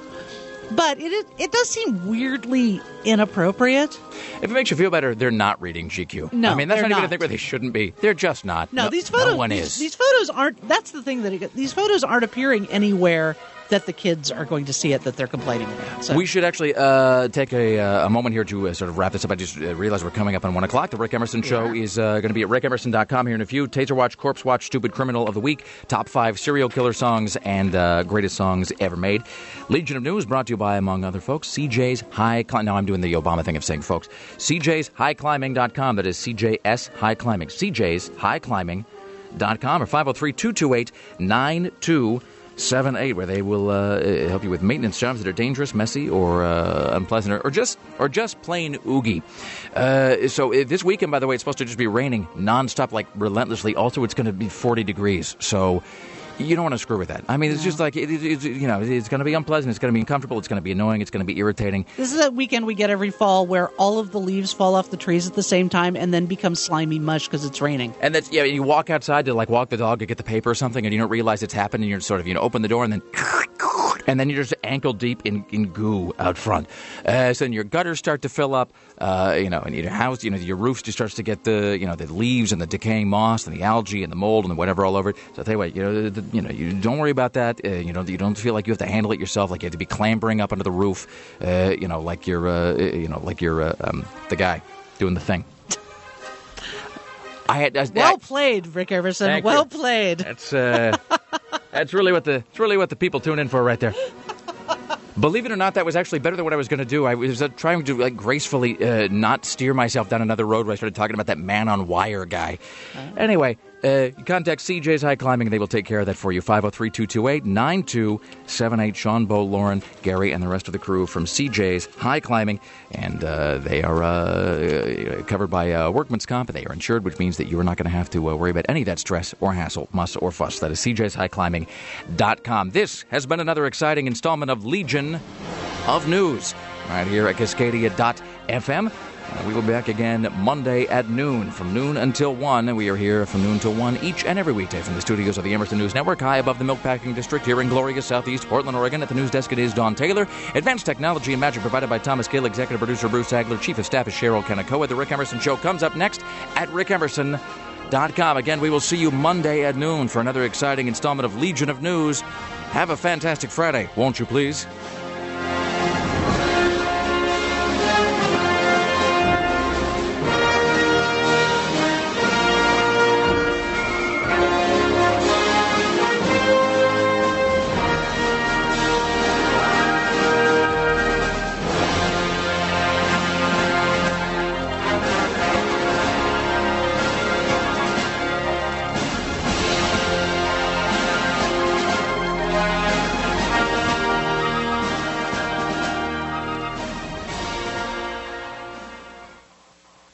But it does seem weirdly inappropriate. If it makes you feel better, they're not reading GQ. No, I mean, that's they're not even not. a thing where they shouldn't be. They're just not. No, these photos. No one is. These photos aren't. That's the thing these photos aren't appearing anywhere that the kids are going to see it that they're complaining about. So. We should actually take a moment here to sort of wrap this up. I just realized we're coming up on 1 o'clock. The Rick Emerson Show is going to be at rickemerson.com here in a few. Taser Watch, Corpse Watch, Stupid Criminal of the Week, Top 5 Serial Killer Songs, and Greatest Songs Ever Made. Legion of News brought to you by, among other folks, CJ's High Climbing. Now I'm doing the Obama thing of saying folks. CJ'sHighClimbing.com. That is CJS High Climbing. CJ'sHighClimbing.com or 503-228-9278, where they will help you with maintenance jobs that are dangerous, messy, or unpleasant, or just plain oogie. So this weekend, by the way, it's supposed to just be raining nonstop, like relentlessly. Also, it's going to be 40 degrees. So You don't want to screw with that. I mean, it's just like, it's going to be unpleasant. It's going to be uncomfortable. It's going to be annoying. It's going to be irritating. This is that weekend we get every fall where all of the leaves fall off the trees at the same time and then become slimy mush because it's raining. And that's, you walk outside to walk the dog to get the paper or something, and you don't realize it's happened, and you're sort of, open the door and then you're just ankle deep in goo out front. So then your gutters start to fill up, and your house, your roof just starts to get the leaves and the decaying moss and the algae and the mold and whatever all over it. So I tell you what, you don't worry about that. You don't feel like you have to handle it yourself, like you have to be clambering up under the roof, like you're the guy doing the thing. Well played, Rick Emerson. Well played. That's really what the people tune in for right there. Believe it or not, that was actually better than what I was going to do. I was trying to gracefully not steer myself down another road where I started talking about that man on wire guy. Anyway, contact CJ's High Climbing. They will take care of that for you. 503-228-9278. Sean, Bo, Lauren, Gary, and the rest of the crew from CJ's High Climbing. And they are covered by Workman's Comp. They are insured, which means that you are not going to have to worry about any of that stress or hassle, muss, or fuss. That is CJ'sHighClimbing.com. This has been another exciting installment of Legion of News right here at Cascadia.fm. We will be back again Monday at noon, from noon until 1. And we are here from noon till 1 each and every weekday from the studios of the Emerson News Network, high above the Milkpacking District here in glorious southeast Portland, Oregon. At the news desk, it is Don Taylor. Advanced technology and magic provided by Thomas Gill. Executive producer Bruce Agler. Chief of staff is Cheryl Kanakoa. The Rick Emerson Show comes up next at rickemerson.com. Again, we will see you Monday at noon for another exciting installment of Legion of News. Have a fantastic Friday, won't you please?